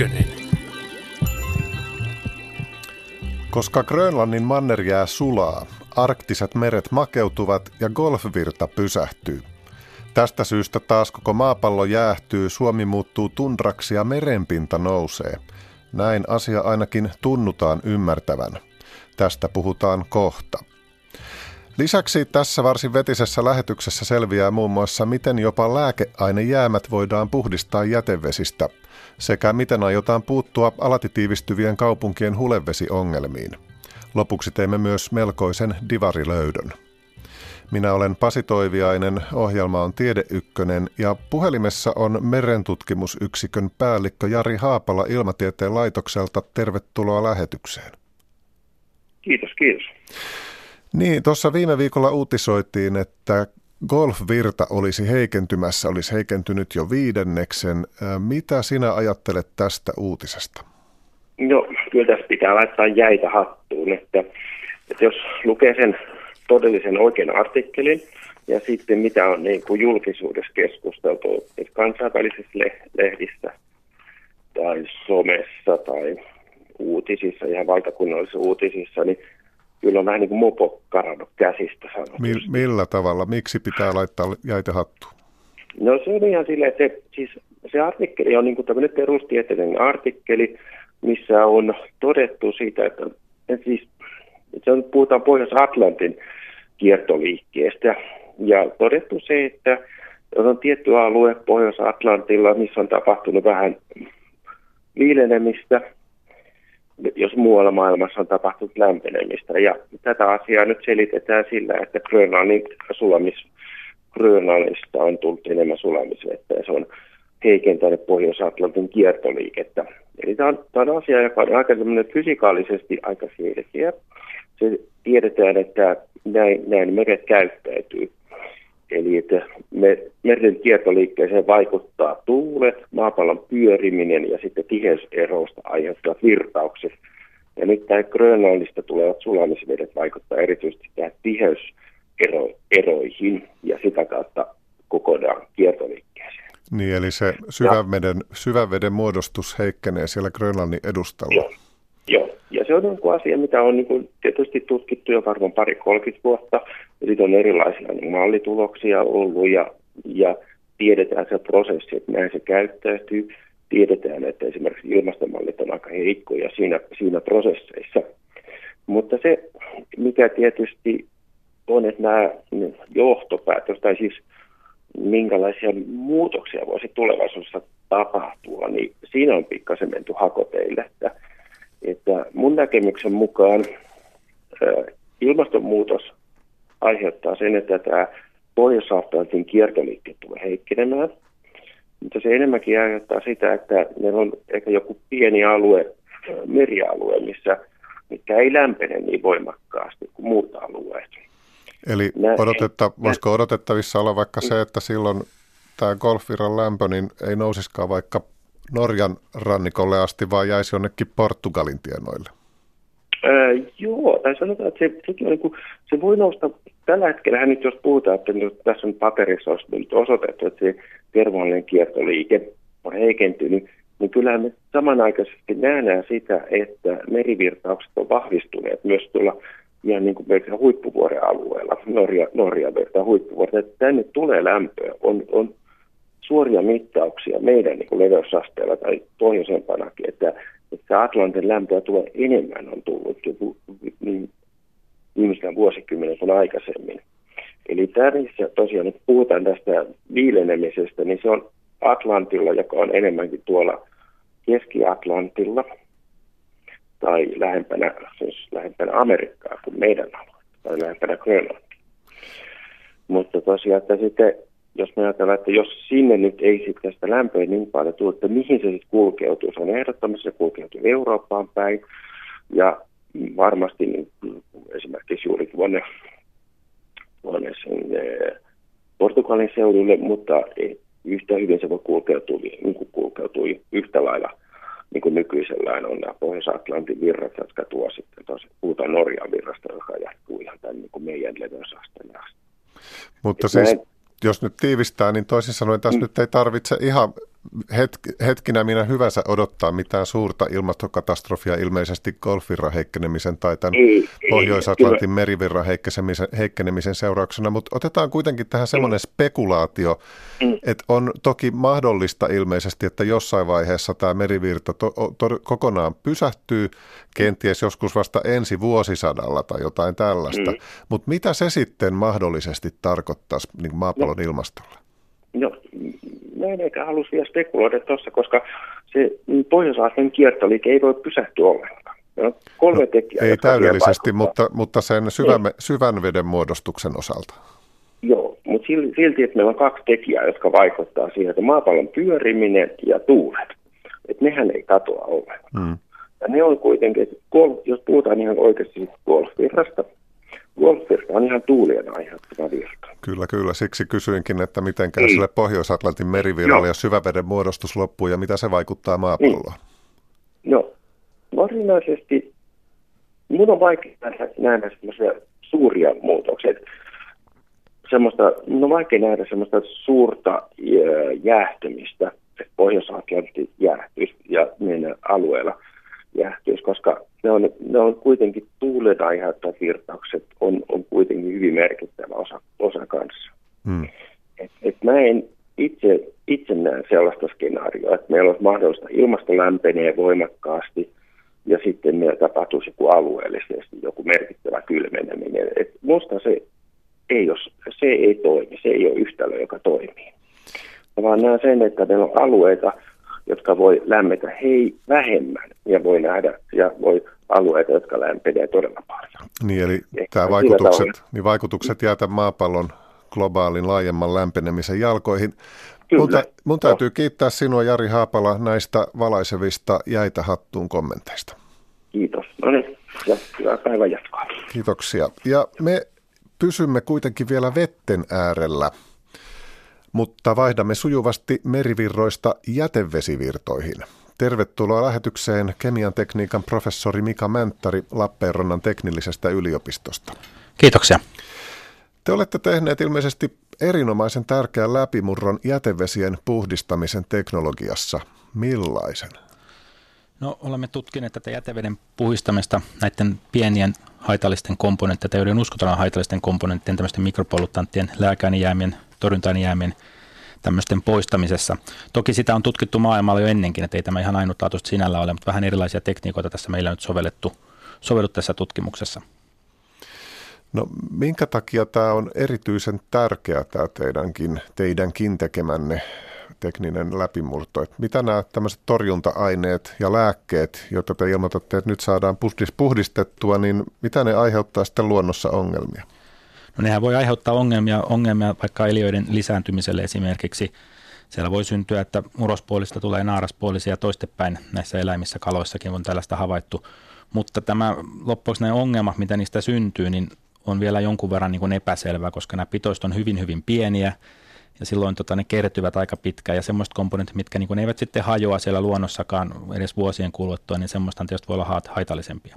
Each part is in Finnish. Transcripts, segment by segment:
Koska Grönlannin mannerjää sulaa, arktiset meret makeutuvat ja golfvirta pysähtyy. Tästä syystä taas koko maapallo jäähtyy, Suomi muuttuu tundraksi ja merenpinta nousee. Näin asia ainakin tunnutaan ymmärtävän. Tästä puhutaan kohta. Lisäksi tässä varsin vetisessä lähetyksessä selviää muun muassa, miten jopa lääkeainejäämät voidaan puhdistaa jätevesistä, sekä miten aiotaan puuttua alati tiivistyvien kaupunkien hulevesiongelmiin. Lopuksi teemme myös melkoisen divarilöydön. Minä olen Pasi Toiviainen, ohjelma on Tiede Ykkönen ja puhelimessa on merentutkimusyksikön päällikkö Jari Haapala Ilmatieteen laitokselta. Tervetuloa lähetykseen. Kiitos. Niin, tuossa viime viikolla uutisoitiin, että golfvirta olisi heikentymässä, olisi heikentynyt jo 5. Mitä sinä ajattelet tästä uutisesta? No, kyllä tässä pitää laittaa jäitä hattuun, että jos lukee sen todellisen oikean artikkelin ja sitten mitä on niin kuin julkisuudessa keskusteltu kansainvälisissä lehdissä tai somessa tai uutisissa, ihan valtakunnallisissa uutisissa, niin kyllä on vähän niin kuin mopo karannut käsistä sanotusti. Millä tavalla? Miksi pitää laittaa jäitä hattuun? No se on ihan silleen, että se artikkeli on niin kuin tämmöinen perustieteellinen artikkeli, missä on todettu siitä, että puhutaan Pohjois-Atlantin kiertoliikkeestä. Ja todettu se, että on tietty alue Pohjois-Atlantilla, missä on tapahtunut vähän viilenemistä, jos muualla maailmassa on tapahtunut lämpenemistä. Ja tätä asiaa nyt selitetään sillä, että Grönlannista on tullut enemmän sulamisvettä ja se on heikentänyt Pohjois-Atlantin kiertoliikettä. Eli tämä on asia, joka on aika fysikaalisesti aika selkeä. Se tiedetään, että näin meret käyttäytyy. Eli että meren kiertoliikkeeseen vaikuttaa tuulet, maapallon pyöriminen ja sitten tiheyseroista aiheuttavat virtaukset. Ja nyt tämä Grönlannista tulevat sulamisvedet vaikuttaa erityisesti tähän tiheyseroihin ja sitä kautta kokonaan kiertoliikkeeseen. Niin, eli se syväveden muodostus heikkenee siellä Grönlannin edustalla. Joo. Ja se on joku asia, mitä on niin tietysti tutkittu jo varmaan 20-30 vuotta. Ja sitten on erilaisia mallituloksia ollut ja tiedetään se prosessi, että näin se käyttäytyy. Tiedetään, että esimerkiksi ilmastomallit on aika heikkoja siinä prosesseissa. Mutta se, mikä tietysti on, että nämä johtopäätös, tai siis minkälaisia muutoksia voisi tulevaisuudessa tapahtua, niin siinä on pikkasen menty hakoteille, että mun näkemyksen mukaan ilmastonmuutos aiheuttaa sen, että tämä Pohjois-Atlantin kiertoliikkeet tulee heikkenemään, mutta se enemmänkin aiheuttaa sitä, että meillä on ehkä joku pieni alue, merialue, mikä ei lämpene niin voimakkaasti kuin muut alueet. Eli voisiko odotettavissa olla vaikka se, että silloin tämä golfvirran lämpö niin ei nousisikaan vaikka Norjan rannikolle asti, vaan jäisi jonnekin Portugalin tienoille? Joo, tai sanotaan, että sekin on niin kuin, se voi nousta, tällä hetkellä nyt jos puhutaan, että tässä on paperissa nyt osoitettu, että se termollinen kiertoliike on heikentynyt, niin kyllähän me samanaikaisesti nähdään sitä, että merivirtaukset on vahvistuneet myös tuolla ihan niin kuin meidän huippuvuoren alueella, Norjan vertaa huippuvuoren, että tänne tulee lämpöä, on suoria mittauksia meidän niin kuin leveysasteella tai pohjoisempanakin, että Atlantin lämpöä tulee enemmän, on tullut niin viimeisellä vuosikymmenen kuin aikaisemmin. Eli tässä tosiaan, nyt puhutaan tästä viilenemisestä, niin se on Atlantilla, joka on enemmänkin tuolla Keski-Atlantilla tai lähempänä Amerikkaa kuin meidän alueella tai lähempänä Grönlantia. Mutta tosiaan, että sitten jos me ajatellaan, että jos sinne nyt ei sitten tästä lämpöä niin paljon tule, että mihin se sitten kulkeutuu, se on ehdottomasti, se kulkeutuu Eurooppaan päin ja varmasti niin, esimerkiksi juuri tuonne Portugalin seudulle, mutta yhtä hyvin se voi kulkeutua yhtä lailla niin kuin nykyisellään on nämä Pohjois-Atlantin virrat, jotka tuo sitten puhutaan Norjan virrasta, joka jatkuu ihan tämän niin kuin meidän leveysasteen asti. Mutta siis jos nyt tiivistää, niin toisin sanoen tässä nyt ei tarvitse ihan hetkinä minä hyvänsä odottaa mitään suurta ilmastokatastrofia ilmeisesti golfvirran heikkenemisen tai tämän Pohjois-Atlantin merivirran heikkenemisen seurauksena, mutta otetaan kuitenkin tähän semmoinen spekulaatio, että on toki mahdollista ilmeisesti, että jossain vaiheessa tämä merivirta kokonaan pysähtyy, kenties joskus vasta ensi vuosisadalla tai jotain tällaista, mutta mitä se sitten mahdollisesti tarkoittaisi niin maapallon ilmastolle? No, mä en eikä halua vielä spekuloida tuossa, koska se Pohjois-Atlantin kiertoliike ei voi pysähtyä ollenkaan. No, 3 tekijää. Ei täydellisesti, mutta sen syvän veden muodostuksen osalta. Joo, mutta silti, että meillä on 2 tekijää, jotka vaikuttaa siihen, että maapallon pyöriminen ja tuulet. Että nehän ei katoa ollenkaan. Ja ne on kuitenkin, että jos puhutaan ihan oikeasti golfvirrasta, golfvirta on ihan tuulien aiheuttama virta. Kyllä. Siksi kysyinkin, että miten sille Pohjois-Atlantin merivirralle ja syväveden muodostus loppuu ja mitä se vaikuttaa maapalloon? No, varsinaisesti minun on vaikea nähdä semmoisia suuria muutoksia. Minun on vaikea nähdä semmoista suurta jäähtymistä, että Pohjois-Atlantti jäähtyisi ja meidän alueella jäähtyisi, koska ne on kuitenkin tuulen aiheuttavat virtaukset on kuitenkin hyvin merkittävä osa kanssa. Mä en itse näe sellaista skenaarioa, että meillä olisi mahdollista ilmasto lämpenee voimakkaasti ja sitten meillä tapahtuisi alueellisesti joku merkittävä kylmeneminen. Minusta se ei toimi, se ei ole yhtälö, joka toimii. Vaan näen sen, että meillä on alueita, jotka voi lämmetä vähemmän ja voi nähdä ja voi alueita, jotka lämpenee todella paljon. Niin, eli tämä vaikutukset jää tämän maapallon globaalin laajemman lämpenemisen jalkoihin. Mun täytyy kiittää sinua, Jari Haapala, näistä valaisevista jäitä hattuun kommenteista. Kiitos. No niin, ja hyvää päivän jatkoa. Kiitoksia. Ja me pysymme kuitenkin vielä vetten äärellä, mutta vaihdamme sujuvasti merivirroista jätevesivirtoihin. Tervetuloa lähetykseen kemian tekniikan professori Mika Mänttäri Lappeenrannan teknillisestä yliopistosta. Kiitoksia. Te olette tehneet ilmeisesti erinomaisen tärkeän läpimurron jätevesien puhdistamisen teknologiassa. Millaisen? No, olemme tutkineet tätä jäteveden puhdistamista näiden pienien haitallisten komponenttien, joiden uskotaan haitallisten komponenttien, tämmöisten mikropollutanttien, lääkeainejäämien, torjunta-ainejäämien tämmöisten poistamisessa. Toki sitä on tutkittu maailmalla jo ennenkin, että ei tämä ihan ainutlaatuista sinällä ole, mutta vähän erilaisia tekniikoita tässä meillä on nyt sovellettu tässä tutkimuksessa. No, minkä takia tämä on erityisen tärkeä tämä teidänkin tekemänne tekninen läpimurto? Että mitä nämä tämmöiset torjunta-aineet ja lääkkeet, joita te ilmoitatte, että nyt saadaan puhdistettua, niin mitä ne aiheuttaa sitten luonnossa ongelmia? No, nehän voi aiheuttaa ongelmia vaikka eliöiden lisääntymiselle esimerkiksi. Siellä voi syntyä, että urospuolista tulee naaraspuolisia toistepäin näissä eläimissä, kaloissakin on tällaista havaittu. Mutta tämä loppujen ne ongelmat, mitä niistä syntyy, niin on vielä jonkun verran niin kuin epäselvää, koska nämä pitoiset on hyvin, hyvin pieniä ja silloin ne kertyvät aika pitkään. Ja semmoiset komponentit, mitkä niin kuin eivät sitten hajoa siellä luonnossakaan edes vuosien kuluttua, niin semmoista tietysti voi olla haitallisempia.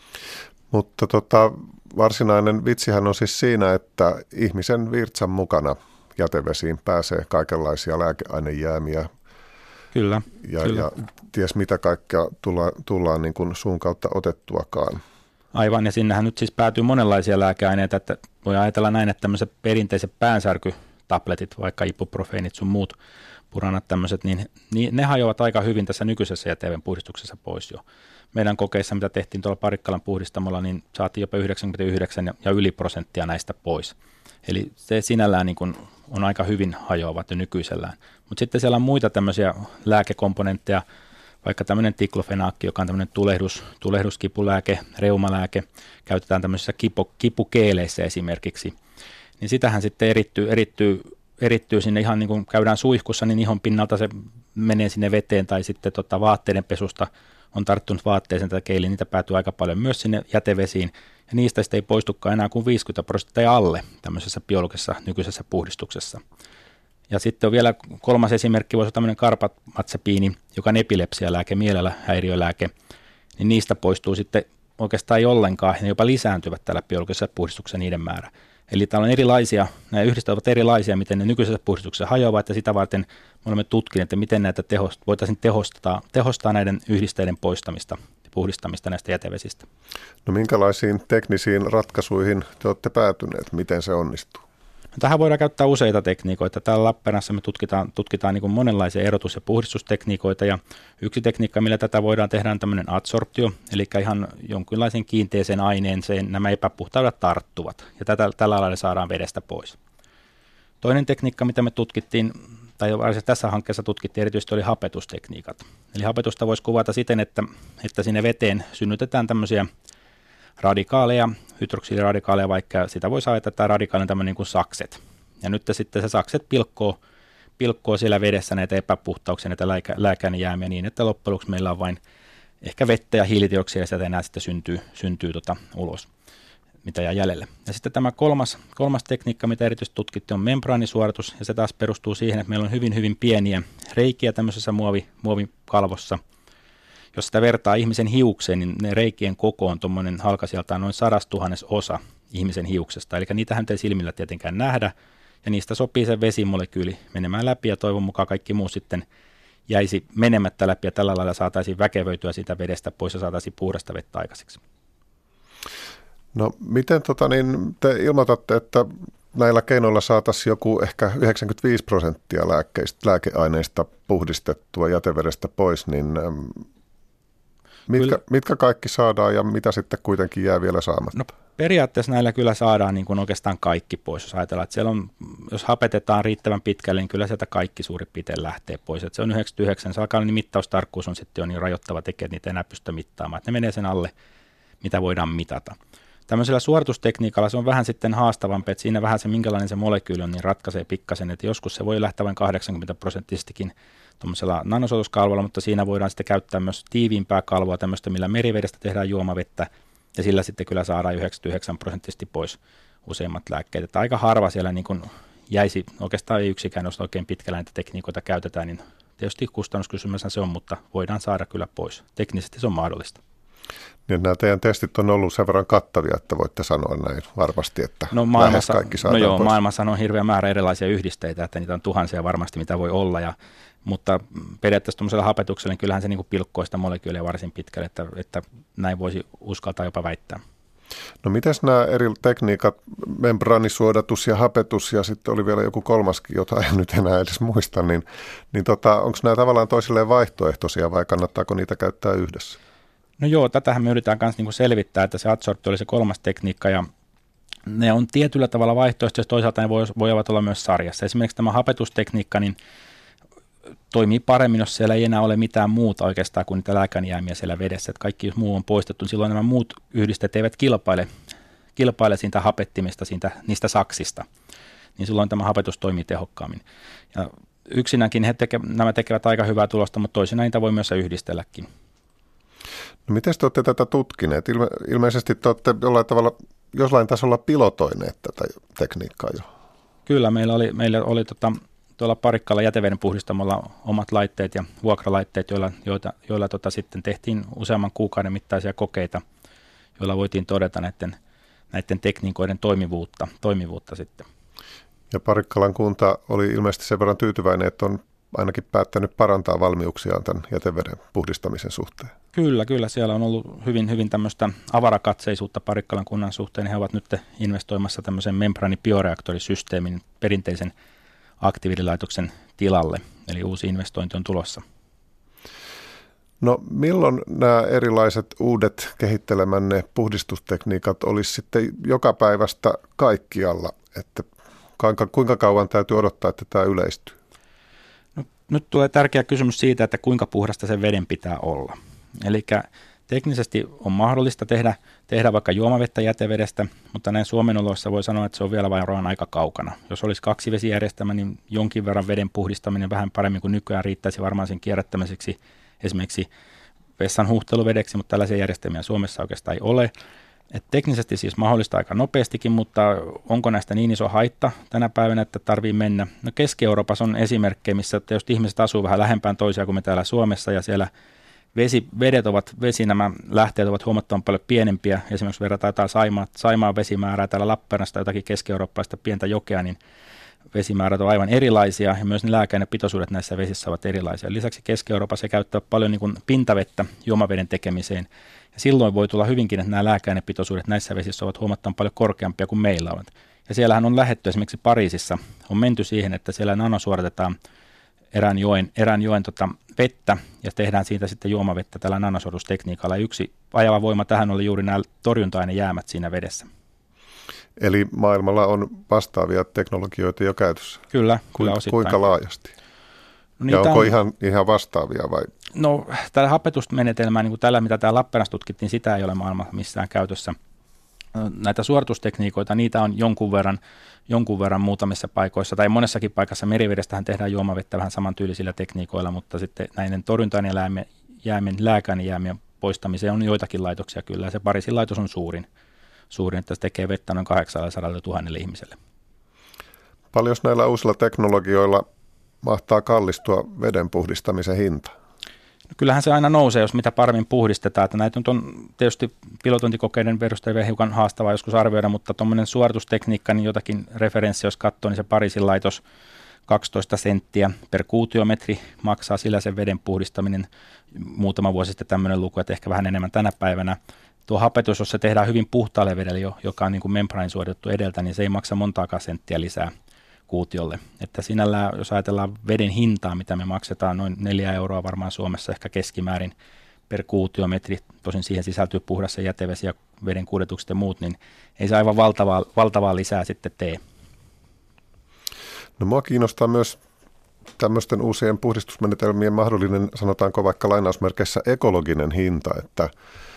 Mutta varsinainen vitsihän on siis siinä, että ihmisen virtsan mukana jätevesiin pääsee kaikenlaisia lääkeainejäämiä. Kyllä. Ja ties mitä kaikkea tullaan niin kuin suun kautta otettuakaan. Aivan, ja sinnehän nyt siis päätyy monenlaisia lääkeaineita, että voi ajatella näin, että tämmöiset perinteiset päänsärkytabletit, vaikka ibuprofeenit sun muut puranat tämmöiset, niin ne hajoavat aika hyvin tässä nykyisessä jäteveden puhdistuksessa pois jo. Meidän kokeissa, mitä tehtiin tuolla Parikkalan puhdistamolla, niin saatiin jopa 99 ja yli prosenttia näistä pois. Eli se sinällään niin kuin on aika hyvin hajoavat jo nykyisellään. Mutta sitten siellä on muita tämmöisiä lääkekomponentteja, vaikka tämmöinen tiklofenaakki, joka on tämmöinen tulehduskipulääke, reumalääke, käytetään tämmöisissä kipukeeleissä esimerkiksi, niin sitähän sitten erittyy sinne ihan niin kuin käydään suihkussa, niin ihon pinnalta se menee sinne veteen tai sitten vaatteiden pesusta on tarttunut vaatteeseen tätä keiliin, niitä päätyy aika paljon myös sinne jätevesiin ja niistä sitten ei poistukaan enää kuin 50% alle tämmöisessä biologisessa nykyisessä puhdistuksessa. Ja sitten on vielä kolmas esimerkki, voisi olla tämmöinen karpatsepiini, joka on epilepsialääke, mielenhäiriölääke, niin niistä poistuu sitten oikeastaan ei ollenkaan, ja ne jopa lisääntyvät tällä biologisessa puhdistuksessa niiden määrä. Eli täällä on erilaisia, nämä yhdisteet ovat erilaisia, miten ne nykyisessä puhdistuksessa hajoavat, ja sitä varten me olemme tutkineet, että miten näitä voitaisiin tehostaa näiden yhdisteiden poistamista ja puhdistamista näistä jätevesistä. No minkälaisiin teknisiin ratkaisuihin te olette päätyneet? Miten se onnistuu? Tähän voidaan käyttää useita tekniikoita. Täällä Lappeenrannassa me tutkitaan niin kuin monenlaisia erotus- ja puhdistustekniikoita, ja yksi tekniikka, millä tätä voidaan tehdä, on tämmöinen adsorptio, eli ihan jonkinlaisen kiinteeseen aineeseen nämä epäpuhtaudet tarttuvat, ja tällä lailla saadaan vedestä pois. Toinen tekniikka, mitä me tutkittiin, tai tässä hankkeessa tutkittiin erityisesti, oli hapetustekniikat. Eli hapetusta voisi kuvata siten, että sinne veteen synnytetään tämmöisiä radikaaleja, hydroksidiradikaaleja, vaikka sitä voisi ajatella, että radikaali on tämmöinen niin kuin sakset. Ja nyt sitten se sakset pilkkoo siellä vedessä näitä epäpuhtauksia, näitä lääkäänjäämiä niin, että loppujen lopuksi meillä on vain ehkä vettä ja hiilidioksidia, ja sieltä enää sitten syntyy ulos, mitä jää jäljelle. Ja sitten tämä kolmas tekniikka, mitä erityisesti tutkittiin, on membraanisuodatus, ja se taas perustuu siihen, että meillä on hyvin, hyvin pieniä reikiä tämmöisessä muovikalvossa. Jos sitä vertaa ihmisen hiukseen, niin ne reikien koko on tuommoinen halkasijaltaan noin 100,000 osa ihmisen hiuksesta. Eli niitähän ei silmillä tietenkään nähdä, ja niistä sopii se vesimolekyyli menemään läpi, ja toivon mukaan kaikki muu sitten jäisi menemättä läpi, ja tällä lailla saataisiin väkevöityä siitä vedestä pois, ja saataisiin puhdasta vettä aikaiseksi. No miten te ilmoitatte, että näillä keinoilla saataisiin joku ehkä 95% lääkeaineista puhdistettua jätevedestä pois, niin mitkä kaikki saadaan ja mitä sitten kuitenkin jää vielä saamatta? No, periaatteessa näillä kyllä saadaan niin kuin oikeastaan kaikki pois, jos ajatellaan, että siellä on, jos hapetetaan riittävän pitkälle, niin kyllä sieltä kaikki suurin piirtein lähtee pois. Että se on 99, se alkaa, niin mittaustarkkuus on sitten jo niin rajoittava tekijä, että niitä ei enää pysty mittaamaan, että ne menee sen alle, mitä voidaan mitata. Tämmöisellä suoritustekniikalla se on vähän sitten haastavampi, että siinä vähän se minkälainen se molekyyli on, niin ratkaisee pikkasen, että joskus se voi lähteä vain 80% tuollaisella nanosotuskalvolla, mutta siinä voidaan sitten käyttää myös tiiviimpää kalvoa, tämmöistä, millä merivedestä tehdään juomavettä, ja sillä sitten kyllä saadaan 99% pois useimmat lääkkeet. Että aika harva siellä niin kuin jäisi, oikeastaan ei yksikään, jos oikein pitkällä näitä tekniikoita käytetään, niin tietysti kustannuskysymyshän se on, mutta voidaan saada kyllä pois. Teknisesti se on mahdollista. Niin nämä teidän testit on ollut sen verran kattavia, että voitte sanoa näin varmasti, että lähes kaikki saadaan pois. Maailmassa on hirveä määrä erilaisia yhdisteitä, että niitä on tuhansia varmasti, mitä voi olla, mutta periaatteessa tuollaisella hapetuksella niin kyllähän se niin kuin pilkkoo sitä molekyyliä varsin pitkälle, että näin voisi uskaltaa jopa väittää. No mitäs nämä eri tekniikat, membraanisuodatus ja hapetus ja sitten oli vielä joku kolmaskin, jota en nyt enää edes muista, niin onko nämä tavallaan toisilleen vaihtoehtoisia vai kannattaako niitä käyttää yhdessä? No joo, tätähän me yritetään myös niinku selvittää, että se adsorptio oli se kolmas tekniikka ja ne on tietyllä tavalla vaihtoehtoisia, toisaalta ne voivat olla myös sarjassa. Esimerkiksi tämä hapetustekniikka niin toimii paremmin, jos siellä ei enää ole mitään muuta oikeastaan kuin niitä lääkänjäämiä siellä vedessä. Että kaikki muu on poistettu, niin silloin nämä muut yhdisteet eivät kilpaile siitä hapettimesta, niistä saksista. Niin silloin tämä hapetus toimii tehokkaammin. Ja yksinäänkin nämä tekevät aika hyvää tulosta, mutta toisinaan niitä voi myös yhdistelläkin. No miten te olette tätä tutkineet? Ilmeisesti te olette jollain tasolla pilotoineet tätä tekniikkaa jo. Kyllä, meillä oli tuolla Parikkala jäteveden puhdistamolla omat laitteet ja vuokralaitteet, joilla sitten tehtiin useamman kuukauden mittaisia kokeita, joilla voitiin todeta näiden tekniikoiden toimivuutta sitten. Ja Parikkalan kunta oli ilmeisesti sen verran tyytyväinen, että on ainakin päättänyt parantaa valmiuksiaan tämän jäteveden puhdistamisen suhteen. Kyllä. Siellä on ollut hyvin tämmöistä avarakatseisuutta Parikkalan kunnan suhteen. He ovat nyt investoimassa tämmöisen membraanibioreaktorisysteemin perinteisen aktiivilaitoksen tilalle. Eli uusi investointi on tulossa. No milloin nämä erilaiset uudet kehittelemänne puhdistustekniikat olisi sitten joka päivästä kaikkialla? Että kuinka kauan täytyy odottaa, että tämä yleistyy? No, nyt tulee tärkeä kysymys siitä, että kuinka puhdasta sen veden pitää olla. Eli teknisesti on mahdollista tehdä vaikka juomavettä jätevedestä, mutta näin Suomen oloissa voi sanoa, että se on vielä vain aika kaukana. Jos olisi kaksivesijärjestelmä, niin jonkin verran veden puhdistaminen vähän paremmin kuin nykyään riittäisi varmaan sen kierrättämiseksi esimerkiksi vessan huuhteluvedeksi, mutta tällaisia järjestelmiä Suomessa oikeastaan ei ole. Et teknisesti siis mahdollista aika nopeastikin, mutta onko näistä niin iso haitta tänä päivänä, että tarvii mennä? No Keski-Euroopassa on esimerkkejä, missä jos ihmiset asuu vähän lähempään toisiaan kuin me täällä Suomessa ja siellä nämä lähteet ovat huomattavan paljon pienempiä. Esimerkiksi verrataan jotain Saimaan vesimäärää täällä Lappeenrannasta jotakin keski-eurooppalaista pientä jokea, niin vesimäärät on aivan erilaisia ja myös ne lääkeainepitoisuudet näissä vesissä ovat erilaisia. Lisäksi Keski-Euroopassa käyttää paljon niin kuin pintavettä juomaveden tekemiseen. Ja silloin voi tulla hyvinkin, että nämä lääkeainepitoisuudet näissä vesissä ovat huomattavan paljon korkeampia kuin meillä ovat. Ja siellähän on lähdetty esimerkiksi Pariisissa, on menty siihen, että siellä nanosuodatetaan erään joen vettä ja tehdään siitä sitten juomavettä tällä nanosuodatustekniikalla. Yksi ajava voima tähän oli juuri nämä torjunta-ainejäämät siinä vedessä. Eli maailmalla on vastaavia teknologioita jo käytössä? Kyllä osittain. Kuinka laajasti? No, ja onko ihan vastaavia vai? No tällä hapetusmenetelmää, niin kuin tällä mitä täällä Lappeenrannassa tutkittiin, sitä ei ole maailmassa missään käytössä. Näitä suoritustekniikoita, niitä on jonkun verran muutamissa paikoissa, tai monessakin paikassa merivedestähän tehdään juomavettä vähän samantyylisillä tekniikoilla, mutta sitten näiden torjunta-ainejäämien, lääkeainejäämien poistamiseen on joitakin laitoksia kyllä, ja se Pariisin laitos on suurin, että se tekee vettä noin 800 000 ihmiselle. Paljon näillä uusilla teknologioilla mahtaa kallistua veden puhdistamisen hinta? No kyllähän se aina nousee, jos mitä paremmin puhdistetaan. Että näitä on tietysti pilotointikokeiden perusteella hiukan haastavaa joskus arvioida, mutta tuommoinen suoritustekniikka, niin jotakin referenssiä, jos katsoo, niin se Pariisin laitos 12 senttiä per kuutiometri maksaa sillä sen veden puhdistaminen. Muutama vuosi sitten tämmöinen luku, että ehkä vähän enemmän tänä päivänä. Tuo hapetus, jos se tehdään hyvin puhtaalle vedelle, joka on niin kuin membraanin suoritettu edeltä, niin se ei maksa montaakaan senttiä lisää kuutiolle. Että sinällään, jos ajatellaan veden hintaa, mitä me maksetaan, noin 4 euroa varmaan Suomessa ehkä keskimäärin per kuutiometri, tosin siihen sisältyy puhdas jätevesi ja veden kuljetukset ja muut, niin ei se aivan valtavaa lisää sitten tee. No mua kiinnostaa myös tämmöisten uusien puhdistusmenetelmien mahdollinen, sanotaanko vaikka lainausmerkeissä ekologinen hinta, että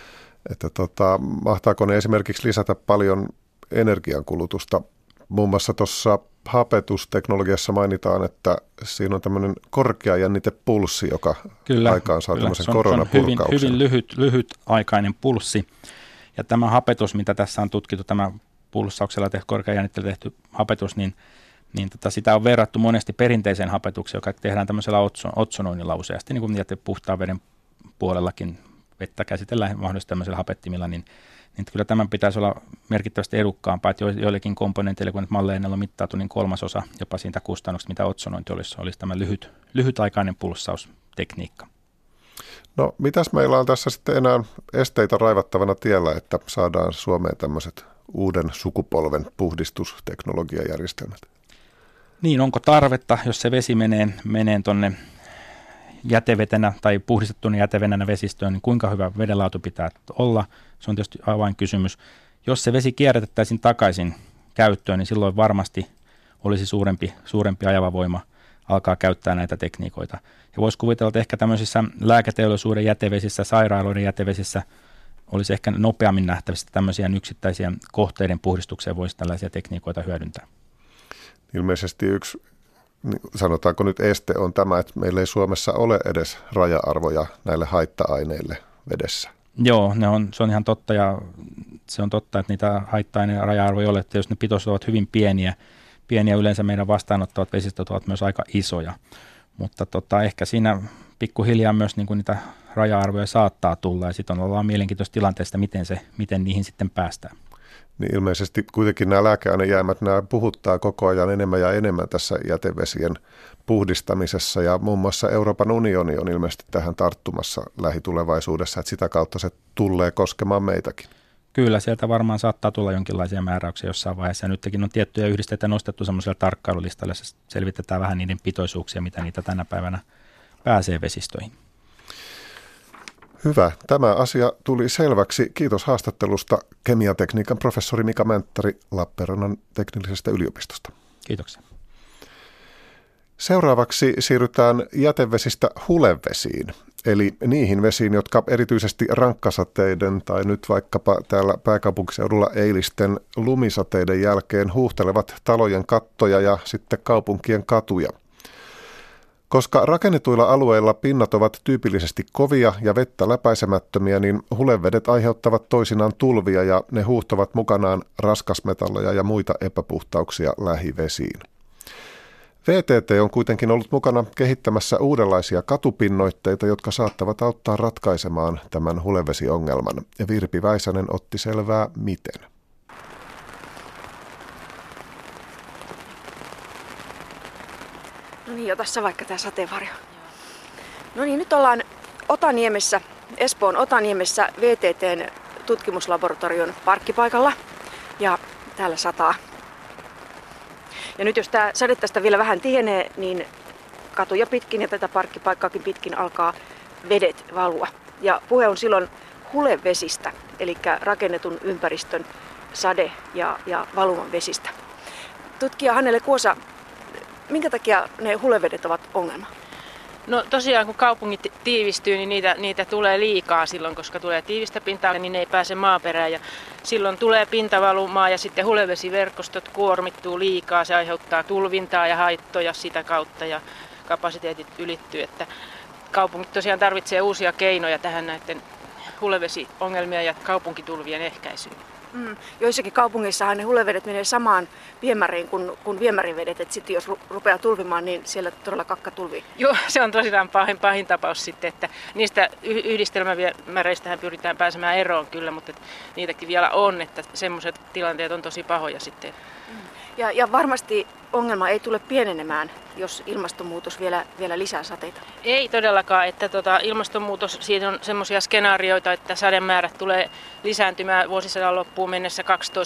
mahtaako ne esimerkiksi lisätä paljon energiankulutusta. Muun muassa tuossa hapetusteknologiassa mainitaan, että siinä on tämmöinen korkeajännitepulssi, joka aikaan saa tämmöisen koronapurkauksen. Se on hyvin lyhytaikainen pulssi. Ja tämä hapetus, mitä tässä on tutkittu, tämä pulssauksella korkeajännitteellä tehty hapetus, niin sitä on verrattu monesti perinteiseen hapetukseen, joka tehdään tämmöisellä otsonoinnilla useasti, niin kuin puhtaan veden puolellakin vettä käsitellään mahdollisesti tämmöisellä hapettimilla, niin kyllä tämän pitäisi olla merkittävästi edukkaampaa, että joillekin komponenteille, kun malleilla on mittaatu, niin 1/3 jopa siitä kustannuksesta, mitä otsonointi olisi tämä lyhytaikainen pulssaustekniikka. No mitäs meillä on tässä sitten enää esteitä raivattavana tiellä, että saadaan Suomeen tämmöiset uuden sukupolven puhdistusteknologiajärjestelmät? Niin, onko tarvetta, jos se vesi menee tuonne jätevetenä tai puhdistettuna jätevenänä vesistöön, niin kuinka hyvä vedenlaatu pitää olla? Se on tietysti avainkysymys. Jos se vesi kierrätettäisiin takaisin käyttöön, niin silloin varmasti olisi suurempi ajava voima alkaa käyttää näitä tekniikoita. Ja voisi kuvitella, että ehkä tämmöisissä lääketeollisuuden jätevesissä, sairaaloiden jätevesissä olisi ehkä nopeammin nähtävissä tämmöisiä yksittäisiä kohteiden puhdistuksia voisi tällaisia tekniikoita hyödyntää. Ilmeisesti yksi, sanotaanko nyt este on tämä, että meillä ei Suomessa ole edes raja-arvoja näille haitta-aineille vedessä. Joo, se on ihan totta ja se on totta, että niitä haitta-aineen raja-arvoja ei ole, että jos ne pitoisuudet ovat hyvin pieniä yleensä meidän vastaanottavat vesistöt ovat myös aika isoja, mutta ehkä siinä pikkuhiljaa myös niin kuin niitä raja-arvoja saattaa tulla ja sitten ollaan mielenkiintoista tilanteesta, miten niihin sitten päästään. Niin ilmeisesti kuitenkin nämä lääkeainejäämät, nämä puhuttaa koko ajan enemmän ja enemmän tässä jätevesien puhdistamisessa ja muun muassa Euroopan unioni on ilmeisesti tähän tarttumassa lähitulevaisuudessa, että sitä kautta se tulee koskemaan meitäkin. Kyllä, sieltä varmaan saattaa tulla jonkinlaisia määräyksiä jossain vaiheessa. Nytkin on tiettyjä yhdisteitä nostettu semmoiselle tarkkailulistalle, jossa selvitetään vähän niiden pitoisuuksia, mitä niitä tänä päivänä pääsee vesistöihin. Hyvä. Tämä asia tuli selväksi. Kiitos haastattelusta kemiatekniikan professori Mika Mänttäri Lappeenrannan teknillisestä yliopistosta. Kiitoksia. Seuraavaksi siirrytään jätevesistä hulevesiin, eli niihin vesiin, jotka erityisesti rankkasateiden tai nyt vaikkapa täällä pääkaupunkiseudulla eilisten lumisateiden jälkeen huuhtelevat talojen kattoja ja sitten kaupunkien katuja. Koska rakennetuilla alueilla pinnat ovat tyypillisesti kovia ja vettä läpäisemättömiä, niin hulevedet aiheuttavat toisinaan tulvia ja ne huuhtovat mukanaan raskasmetalleja ja muita epäpuhtauksia lähivesiin. VTT on kuitenkin ollut mukana kehittämässä uudenlaisia katupinnoitteita, jotka saattavat auttaa ratkaisemaan tämän hulevesiongelman. Ja Virpi Väisänen otti selvää miten. No niin, ota sä vaikka tää sateenvarjo. No niin, nyt ollaan Otaniemessä, Espoon Otaniemessä VTT:n tutkimuslaboratorion parkkipaikalla. Ja täällä sataa. Ja nyt jos tämä sade tästä vielä vähän tihenee, niin katuja pitkin ja tätä parkkipaikkaakin pitkin alkaa vedet valua. Ja puhe on silloin hulevesistä, eli rakennetun ympäristön sade- ja valuman vesistä. Tutkija Hannele Kuosa, minkä takia ne hulevedet ovat ongelma? No tosiaan kun kaupungit tiivistyy, niin niitä tulee liikaa silloin, koska tulee tiivistä pintaa, niin ne ei pääse maaperään. Ja silloin tulee pintavalumaa ja sitten hulevesiverkostot kuormittuu liikaa. Se aiheuttaa tulvintaa ja haittoja sitä kautta ja kapasiteetit ylittyy. Että kaupungit tosiaan tarvitsee uusia keinoja tähän näiden hulevesiongelmia ja kaupunkitulvien ehkäisyyn. Joissakin kaupungeissahan ne hulevedet menee samaan viemäriin kuin viemärivedet, että sitten jos rupeaa tulvimaan, niin siellä todella kakka tulvii. Joo, se on tosiaan pahin tapaus sitten, että niistä yhdistelmäviemäreistähän pyritään pääsemään eroon kyllä, mutta niitäkin vielä on, että semmoiset tilanteet on tosi pahoja sitten. Ja varmasti ongelma ei tule pienenemään, jos ilmastonmuutos vielä lisää sateita. Ei todellakaan, että ilmastonmuutos, siinä on semmoisia skenaarioita, että sademäärät tulee lisääntymään vuosisadan loppuun mennessä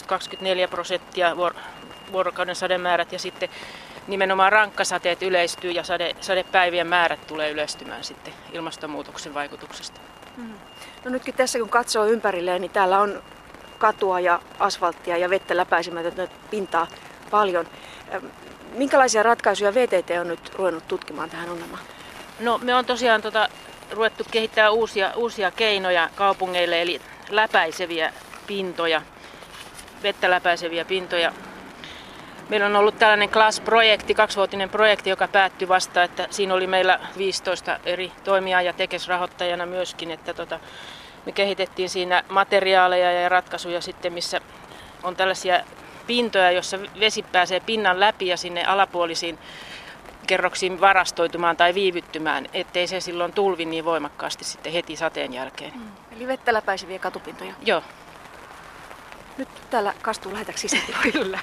12-24% vuorokauden sademäärät ja sitten nimenomaan rankkasateet yleistyy ja sadepäivien määrät tulee yleistymään sitten ilmastonmuutoksen vaikutuksesta. No nytkin tässä kun katsoo ympärilleen, niin täällä on katua ja asfalttia ja vettä läpäisemätöntä pintaa paljon. Minkälaisia ratkaisuja VTT on nyt ruvennut tutkimaan tähän ongelmaan? No me on tosiaan ruvettu kehittää uusia keinoja kaupungeille, eli läpäiseviä pintoja, vettä läpäiseviä pintoja. Meillä on ollut tällainen KLAS-projekti, 2-vuotinen projekti, joka päättyi vasta, että siinä oli meillä 15 eri toimijaa ja Tekes-rahoittajana myöskin, että me kehitettiin siinä materiaaleja ja ratkaisuja sitten, missä on tällaisia pintoja, jossa vesi pääsee pinnan läpi ja sinne alapuolisiin kerroksiin varastoitumaan tai viivyttymään, ettei se silloin tulvi niin voimakkaasti sitten heti sateen jälkeen. Eli vettä läpäiseviä katupintoja. Joo. Nyt täällä kastuu, lähdetäänkö sisään? Kyllä.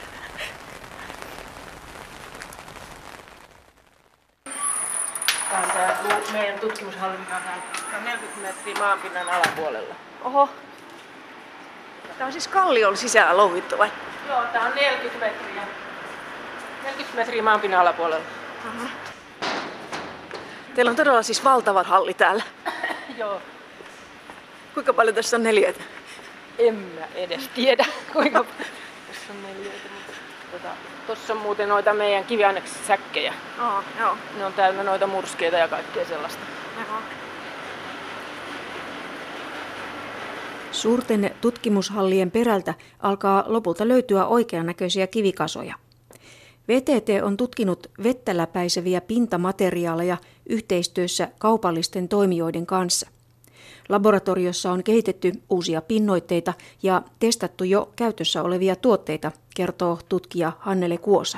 Tämä on tämä meidän tutkimushallinta, tämä on 40 metriä maanpinnan alapuolella. Oho. Tämä on siis kallion sisällä louhittu vai? Joo, tämä on 40 metriä. 40 metriä maanpinnan alapuolella. Aha. Teillä on todella siis valtava halli täällä. Joo. Kuinka paljon tässä on neliöitä? En mä edes tiedä, kuinka tässä on neliöitä. Tuossa on muuten noita meidän kiviaineksäkkejä. Joo. Ne on täynnä noita murskeita ja kaikkea sellaista. Aha. Suurten tutkimushallien perältä alkaa lopulta löytyä oikeannäköisiä kivikasoja. VTT on tutkinut vettä läpäiseviä pintamateriaaleja yhteistyössä kaupallisten toimijoiden kanssa. Laboratoriossa on kehitetty uusia pinnoitteita ja testattu jo käytössä olevia tuotteita, kertoo tutkija Hannele Kuosa.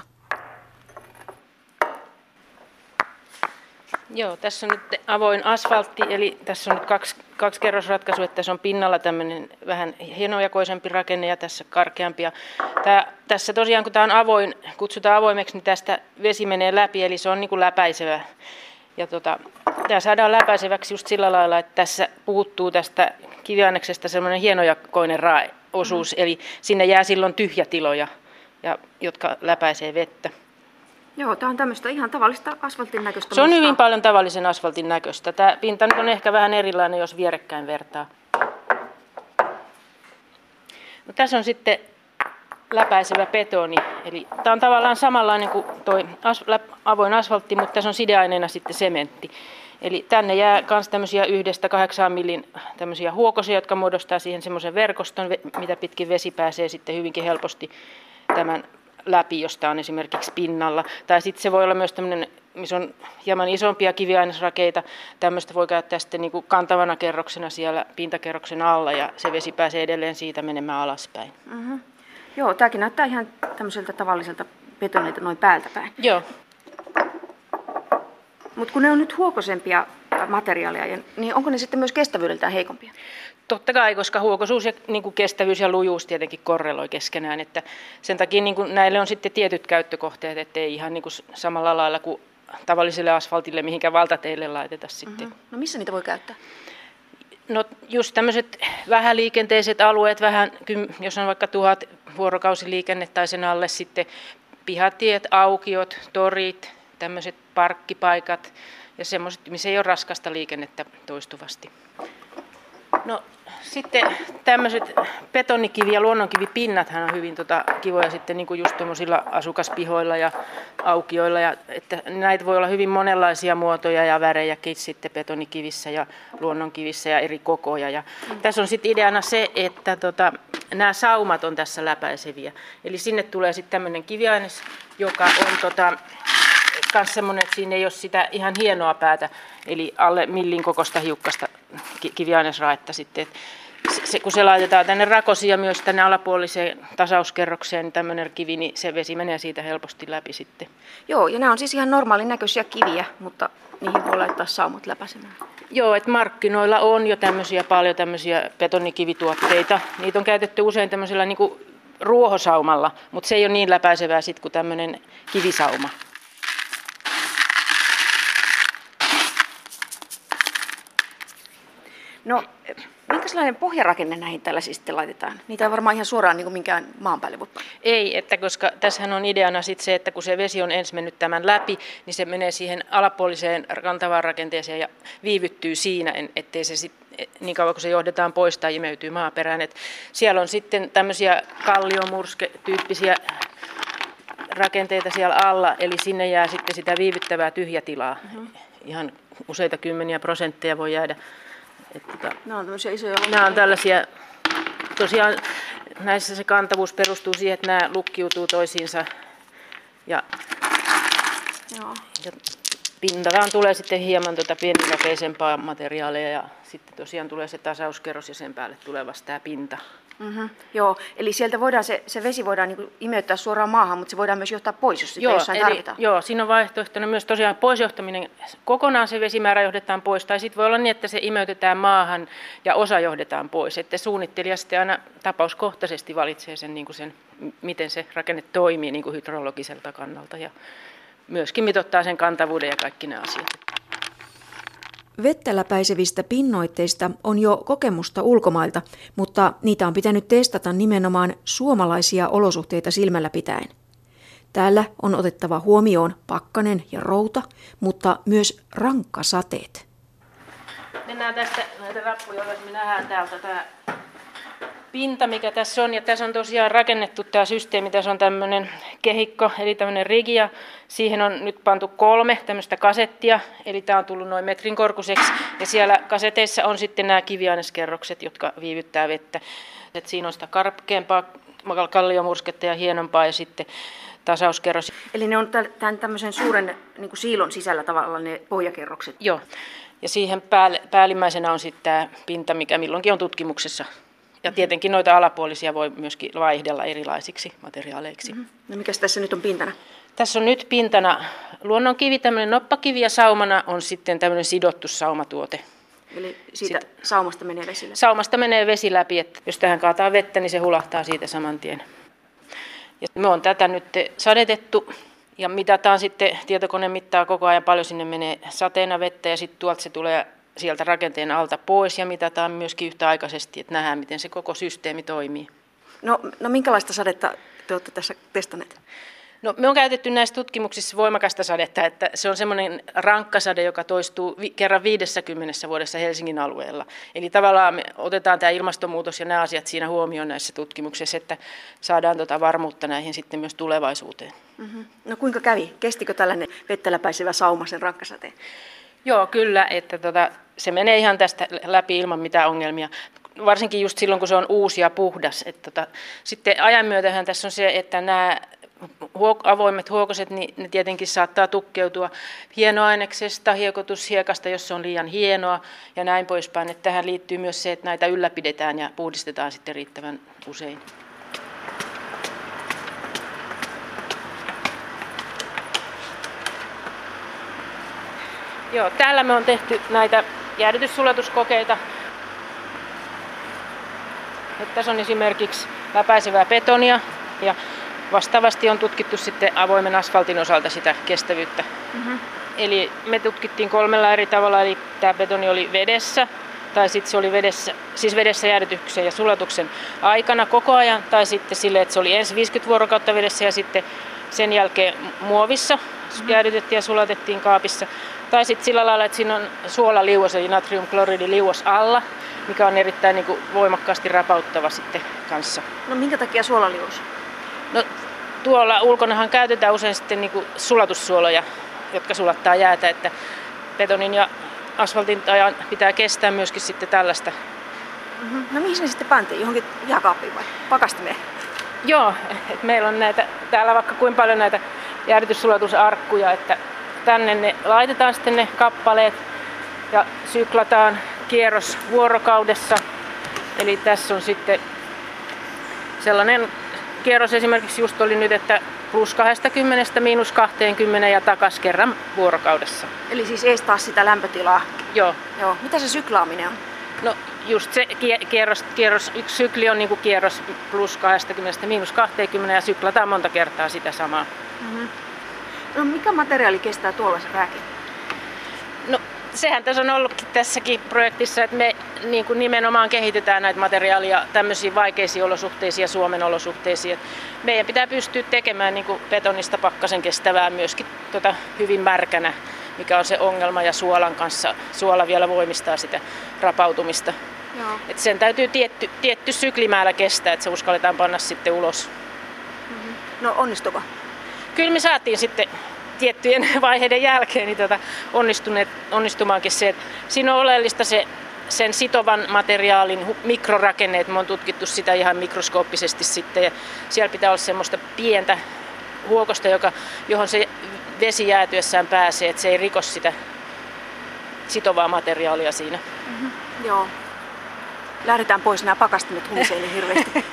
Joo, tässä on nyt avoin asfaltti, eli tässä on nyt kaksi kerrosratkaisu, että tässä on pinnalla tämmöinen vähän hienojakoisempi rakenne ja tässä karkeampi. Tässä tosiaan, kun tämä on avoin, kutsutaan avoimeksi, niin tästä vesi menee läpi, eli se on niin kuin läpäisevä. Ja tämä saadaan läpäiseväksi just sillä lailla, että tässä puuttuu tästä kiviaineksesta semmoinen hienojakoinen osuus, eli sinne jää silloin tyhjätiloja, jotka läpäisee vettä. Joo, tämä on tämmöistä ihan tavallista asfaltin näköistä. Se on hyvin paljon tavallisen asfaltin näköistä. Tämä pinta nyt on ehkä vähän erilainen, jos vierekkäin vertaa. No, tässä on sitten läpäisevä betoni. Eli tämä on tavallaan samanlainen kuin tuo avoin asfaltti, mutta tässä on sideaineena sitten sementti. Eli tänne jää myös tämmöisiä 1-8 millin tämmöisiä huokosia, jotka muodostaa siihen semmoisen verkoston, mitä pitkin vesi pääsee sitten hyvinkin helposti tämän läpi, josta on esimerkiksi pinnalla. Tai sitten se voi olla myös tämmöinen, missä on hieman isompia kiviainesrakeita. Tämmöistä voi käyttää sitten niin kuin kantavana kerroksena siellä pintakerroksen alla ja se vesi pääsee edelleen siitä menemään alaspäin. Joo, tämäkin näyttää ihan tämmöiseltä tavalliselta betonilta noin päältä päin. Joo. Mutta kun ne on nyt huokosempia materiaaleja, niin onko ne sitten myös kestävyydeltään heikompia? Totta kai, koska huokosuus ja niin kuin kestävyys ja lujuus tietenkin korreloi keskenään, että sen takia niin kuin näille on sitten tietyt käyttökohteet, ettei ihan niin kuin samalla lailla kuin tavalliselle asfaltille, mihinkä valtateille laiteta sitten. No missä niitä voi käyttää? No just tämmöiset vähäliikenteiset alueet, jos on vaikka 1000 vuorokausiliikennettä tai sen alle sitten pihatiet, aukiot, torit, tämmöiset parkkipaikat ja semmoiset, missä ei ole raskasta liikennettä toistuvasti. No sitten tämmöiset betonikivi- ja luonnonkivipinnathan on hyvin kivoja sitten niin kuin just tuommoisilla asukaspihoilla ja aukioilla. Ja, että näitä voi olla hyvin monenlaisia muotoja ja värejäkin sitten betonikivissä ja luonnonkivissä ja eri kokoja. Ja tässä on sitten ideana se, että nämä saumat on tässä läpäiseviä. Eli sinne tulee sitten tämmöinen kiviaines, joka on myös semmoinen, että siinä ei ole sitä ihan hienoa päätä, eli alle millin kokoista hiukkasta kiviainesraetta sitten. Kun se laitetaan tänne rakosiin ja myös tänne alapuoliseen tasauskerrokseen, niin tämmöinen kivi, niin se vesi menee siitä helposti läpi sitten. Joo, ja nämä on siis ihan normaalin näköisiä kiviä, mutta niihin voi laittaa saumat läpäisemään. Joo, että markkinoilla on jo paljon tämmöisiä betonikivituotteita. Niitä on käytetty usein tämmöisellä niin kuin ruohosaumalla, mutta se ei ole niin läpäisevää sitten kuin tämmöinen kivisauma. No, minkälainen pohjarakenne näihin tällaisiin sitten laitetaan? Niitä ei varmaan ihan suoraan niin kuin minkään maan päälle voi panna. Ei, että koska tässähän on ideana sitten se, että kun se vesi on ensin mennyt tämän läpi, niin se menee siihen alapuoliseen kantavaan rakenteeseen ja viivyttyy siinä, ettei se sitten niin kauan kun se johdetaan pois tai imeytyy maaperään. Et siellä on sitten tämmöisiä kalliomurske-tyyppisiä rakenteita siellä alla, eli sinne jää sitten sitä viivyttävää tyhjätilaa. Ihan useita 10% voi jäädä. Nämä on tämmöisiä isoja Nämä on tällaisia, tosiaan näissä se kantavuus perustuu siihen, että nämä lukkiutuu toisiinsa ja pintaan tulee sitten hieman pieniläkeisempää materiaalia ja sitten tosiaan tulee se tasauskerros ja sen päälle tulee vasta tämä pinta. Joo, eli sieltä voidaan se vesi voidaan niin kuin imeyttää suoraan maahan, mutta se voidaan myös johtaa pois, jos sitä jossain tarvitaan. Joo, siinä on vaihtoehtona myös tosiaan poisjohtaminen. Kokonaan se vesimäärä johdetaan pois, tai sitten voi olla niin, että se imeytetään maahan ja osa johdetaan pois. Että suunnittelija sitten aina tapauskohtaisesti valitsee sen, miten se rakenne toimii niin kuin hydrologiselta kannalta ja myöskin mitottaa sen kantavuuden ja kaikki nämä asiat. Vettä läpäisevistä pinnoitteista on jo kokemusta ulkomailta, mutta niitä on pitänyt testata nimenomaan suomalaisia olosuhteita silmällä pitäen. Täällä on otettava huomioon pakkanen ja routa, mutta myös rankkasateet. Mennään tästä näitä rappuja, jos me nähdään täältä tämä pinta, mikä tässä on. Ja tässä on tosiaan rakennettu tämä systeemi. Tässä on tämmöinen kehikko, eli tämmöinen rigi. Ja siihen on nyt pantu 3 tämmöistä kasettia, eli tämä on tullut noin metrin korkuiseksi. Ja siellä kaseteissa on sitten nämä kiviaineskerrokset, jotka viivyttää vettä. Et siinä on sitä karkeampaa kalliomursketta ja hienompaa ja sitten tasauskerros. Eli ne on tämän tämmöisen suuren niin kuin siilon sisällä tavallaan ne pohjakerrokset? Joo. Ja siihen päällimmäisenä on sitten tämä pinta, mikä milloinkin on tutkimuksessa. Ja tietenkin noita alapuolisia voi myöskin vaihdella erilaisiksi materiaaleiksi. No mikäs tässä nyt on pintana? Tässä on nyt pintana luonnonkivi, tämmöinen noppakivi ja saumana on sitten tämmöinen sidottu saumatuote. Eli siitä saumasta menee vesi läpi? Saumasta menee vesi läpi, että jos tähän kaataa vettä, niin se hulahtaa siitä saman tien. Ja me on tätä nyt sadetettu ja mitataan sitten, tietokone mittaa koko ajan paljon sinne menee sateena vettä ja sitten tuolta se tulee sieltä rakenteen alta pois ja mitataan myöskin yhtäaikaisesti, että nähdään, miten se koko systeemi toimii. No minkälaista sadetta te olette tässä testanneet? No, me on käytetty näissä tutkimuksissa voimakasta sadetta, että se on semmoinen rankkasade, joka toistuu kerran 50 vuodessa Helsingin alueella. Eli tavallaan me otetaan tämä ilmastonmuutos ja nämä asiat siinä huomioon näissä tutkimuksissa, että saadaan varmuutta näihin sitten myös tulevaisuuteen. No kuinka kävi? Kestikö tällainen vettä läpäisevä sauma sen rankkasateen? Joo, kyllä, että se menee ihan tästä läpi ilman mitään ongelmia. Varsinkin just silloin, kun se on uusi ja puhdas. Että sitten ajan myötähän tässä on se, että nämä avoimet huokoset, niin ne tietenkin saattaa tukkeutua hienoaineksesta, hiekotushiekasta, jos se on liian hienoa ja näin poispäin. Että tähän liittyy myös se, että näitä ylläpidetään ja puhdistetaan sitten riittävän usein. Joo, täällä me on tehty näitä jäädytyssulatuskokeita. Tässä on esimerkiksi läpäisevää betonia ja vastaavasti on tutkittu sitten avoimen asfaltin osalta sitä kestävyyttä. Mm-hmm. Eli me tutkittiin 3 eri tavalla, eli tämä betoni oli vedessä, tai sitten se oli vedessä jäädytyksen ja sulatuksen aikana koko ajan, tai sitten sille, että se oli ensin 50 vuorokautta vedessä ja sitten sen jälkeen muovissa jäädytettiin ja sulatettiin kaapissa. Tai sitten sillä lailla, että siinä on suolaliuos eli natriumkloridiliuos alla, mikä on erittäin niin kuin voimakkaasti rapauttava sitten kanssa. No minkä takia suolaliuos? No tuolla ulkonahan käytetään usein sitten niin kuin sulatussuoloja, jotka sulattaa jäätä, että betonin ja asfaltin ajan pitää kestää myöskin sitten tällaista. Mm-hmm. No mihin ne sitten pantiin? Johonkin jääkaappiin vai pakastimeen? Joo, että meillä on täällä vaikka kuinka paljon näitä jäädytyssulatusarkkuja, että tänne ne laitetaan sitten ne kappaleet ja syklataan kierros vuorokaudessa. Eli tässä on sitten sellainen kierros esimerkiksi just oli nyt, että +20 -20 ja takas kerran vuorokaudessa. Eli siis ei taas sitä lämpötilaa? Joo. Joo. Mitä se syklaaminen on? No just se kierros, yksi sykli on niinku kierros +20 -20 ja syklataan monta kertaa sitä samaa. Mm-hmm. No mikä materiaali kestää tuollaisen rääkin? No sehän tässä on ollutkin tässäkin projektissa, että me niin kuin nimenomaan kehitetään näitä materiaalia tämmöisiin vaikeisiin olosuhteisiin ja Suomen olosuhteisiin. Meidän pitää pystyä tekemään niin kuin betonista pakkasen kestävää myöskin hyvin märkänä, mikä on se ongelma, ja suolan kanssa. Suola vielä voimistaa sitä rapautumista. Joo. Et sen täytyy tietty syklimäärä kestää, että se uskalletaan panna sitten ulos. Mm-hmm. No onnistuko? Kyllä me saatiin sitten tiettyjen vaiheiden jälkeen niin onnistumaankin se, että siinä on oleellista sen sitovan materiaalin mikrorakenneet. Me on tutkittu sitä ihan mikroskooppisesti sitten, ja siellä pitää olla semmoista pientä huokosta, johon se vesi jäätyessään pääsee, että se ei riko sitä sitovaa materiaalia siinä. Mm-hmm. Joo. Lähdetään pois, nämä pakastimet humisee niin hirveästi.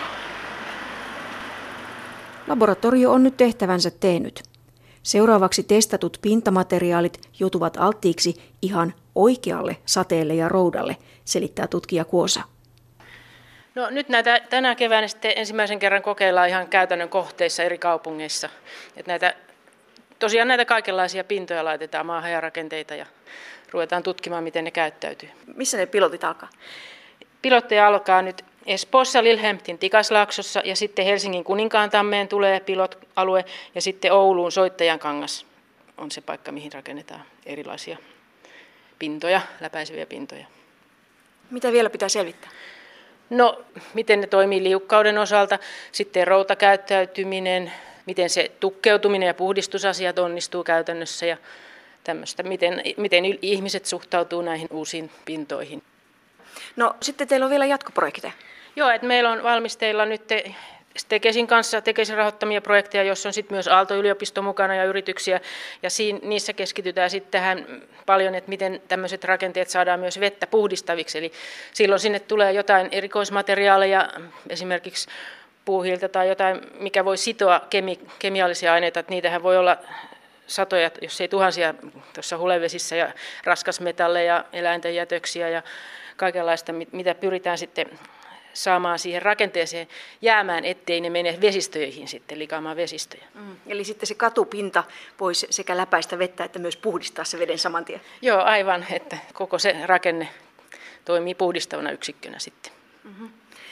Laboratorio on nyt tehtävänsä tehnyt. Seuraavaksi testatut pintamateriaalit joutuvat alttiiksi ihan oikealle sateelle ja roudalle, selittää tutkija Kuosa. No, nyt tänä keväänä sitten ensimmäisen kerran kokeillaan ihan käytännön kohteissa eri kaupungeissa. Tosiaan näitä kaikenlaisia pintoja laitetaan maahan ja rakenteita ja ruvetaan tutkimaan, miten ne käyttäytyy. Missä ne pilotit alkaa? Pilotteja alkaa nyt Espoossa, Lilhemptin Tikaslaaksossa, ja sitten Helsingin Kuninkaantammeen tulee pilot-alue, ja sitten Ouluun Soittajankangas on se paikka, mihin rakennetaan erilaisia pintoja, läpäiseviä pintoja. Mitä vielä pitää selvittää? No, miten ne toimii liukkauden osalta, sitten routakäyttäytyminen, miten se tukkeutuminen ja puhdistusasiat onnistuu käytännössä, ja tämmöistä, miten ihmiset suhtautuu näihin uusiin pintoihin. No sitten teillä on vielä jatkoprojekteja. Joo, että meillä on valmisteilla nyt Tekesin kanssa Tekesin rahoittamia projekteja, joissa on sitten myös Aalto-yliopisto mukana ja yrityksiä. Ja niissä keskitytään sitten tähän paljon, että miten tämmöiset rakenteet saadaan myös vettä puhdistaviksi. Eli silloin sinne tulee jotain erikoismateriaaleja, esimerkiksi puuhiiltä tai jotain, mikä voi sitoa kemiallisia aineita. Että niitähän voi olla satoja, jos ei tuhansia tuossa hulevesissä, ja raskasmetalleja, eläinten jätöksiä ja kaikenlaista, mitä pyritään sitten saamaan siihen rakenteeseen jäämään, ettei ne mene vesistöihin sitten, likaamaan vesistöjä. Eli sitten se katupinta voisi sekä läpäistä vettä että myös puhdistaa se veden saman tien. Joo, aivan, että koko se rakenne toimii puhdistavana yksikkönä sitten. Mm-hmm.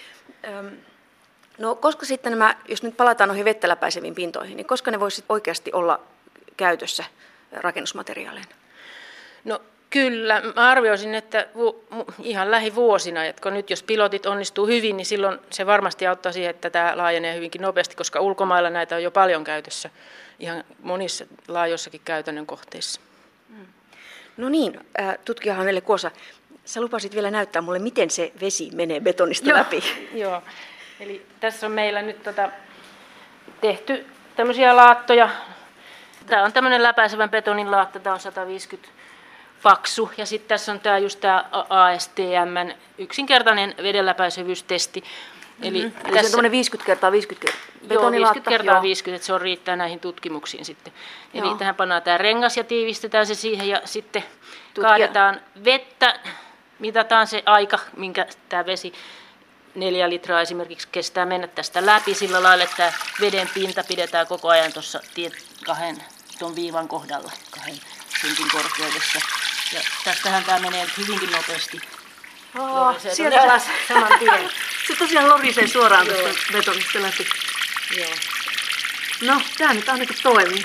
No koska sitten jos nyt palataan noihin vettä läpäiseviin pintoihin, niin koska ne voisi oikeasti olla käytössä rakennusmateriaaleina? No kyllä, mä arvioisin, että ihan lähivuosina, että kun nyt jos pilotit onnistuu hyvin, niin silloin se varmasti auttaa siihen, että tämä laajenee hyvinkin nopeasti, koska ulkomailla näitä on jo paljon käytössä, ihan monissa laajoissakin käytännön kohteissa. No niin, tutkija Hannele Kuosa, sä lupasit vielä näyttää mulle, miten se vesi menee betonista läpi. Joo, eli tässä on meillä nyt tehty tämmöisiä laattoja. Tämä on tämmöinen läpäisevän betonin laatta, tämä on 150 paksu, ja sitten tässä on just tämä ASTM:n yksinkertainen vedenläpäisevyystesti. Eli Eli se on tuommoinen 50 x 50 betonilaatta. 50 x 50, että se on riittää näihin tutkimuksiin sitten. Eli tähän pannaan tämä rengas ja tiivistetään se siihen ja sitten kaadetaan vettä, mitataan se aika, minkä tämä vesi 4 litraa esimerkiksi kestää mennä tästä läpi sillä lailla, että tämä veden pinta pidetään koko ajan tuossa tuon viivan kohdalla 2 sentin korkeudessa. Ja tästähän tämä menee hyvinkin nopeasti. Sieltä alas saman tien. Se tosiaan lorisee suoraan tuosta betonista läpi. Joo. No, tämä nyt ainakin toimii.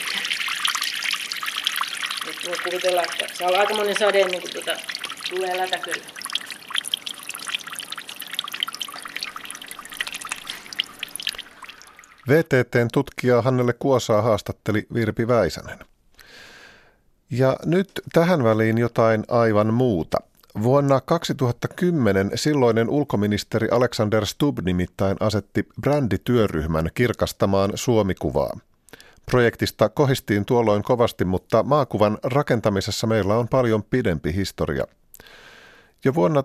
Nyt voi kuvitella, että saa olla aikamoinen sade ennen kuin tulee lätäköllä. VTT:n tutkija Hannele Kuosaa haastatteli Virpi Väisänen. Ja nyt tähän väliin jotain aivan muuta. Vuonna 2010 silloinen ulkoministeri Alexander Stubb nimittäin asetti brändityöryhmän kirkastamaan Suomi-kuvaa. Projektista kohistiin tuolloin kovasti, mutta maakuvan rakentamisessa meillä on paljon pidempi historia. Jo vuonna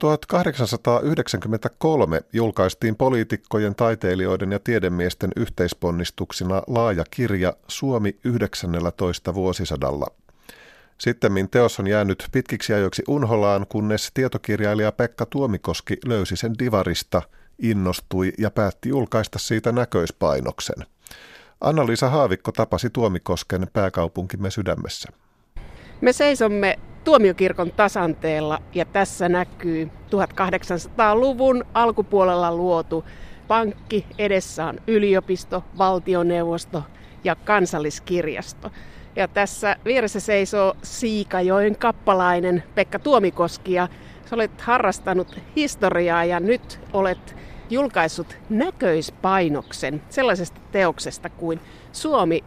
1893 julkaistiin poliitikkojen, taiteilijoiden ja tiedemiesten yhteisponnistuksina laaja kirja Suomi 19. vuosisadalla. Sittemmin teos on jäänyt pitkiksi ajoiksi unholaan, kunnes tietokirjailija Pekka Tuomikoski löysi sen divarista, innostui ja päätti julkaista siitä näköispainoksen. Anna-Liisa Haavikko tapasi Tuomikosken pääkaupunkimme sydämessä. Me seisomme Tuomiokirkon tasanteella ja tässä näkyy 1800-luvun alkupuolella luotu pankki. Edessä on yliopisto, valtioneuvosto ja kansalliskirjasto. Ja tässä vieressä seisoo Siikajoen kappalainen Pekka Tuomikoski ja sä olet harrastanut historiaa ja nyt olet julkaissut näköispainoksen sellaisesta teoksesta kuin Suomi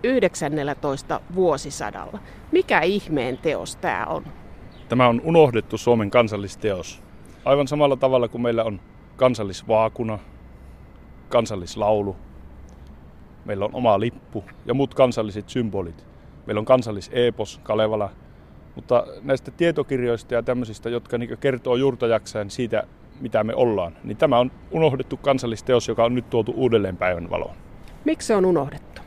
19. vuosisadalla. Mikä ihmeen teos tämä on? Tämä on unohdettu Suomen kansallisteos. Aivan samalla tavalla kuin meillä on kansallisvaakuna, kansallislaulu, meillä on oma lippu ja muut kansalliset symbolit. Meillä on kansalliseepos, Kalevala, mutta näistä tietokirjoista ja tämmöisistä, jotka kertoo juurtajakseen siitä, mitä me ollaan, niin tämä on unohdettu kansallisteos, joka on nyt tuotu uudelleen päivänvaloon. Miksi se on unohdettu?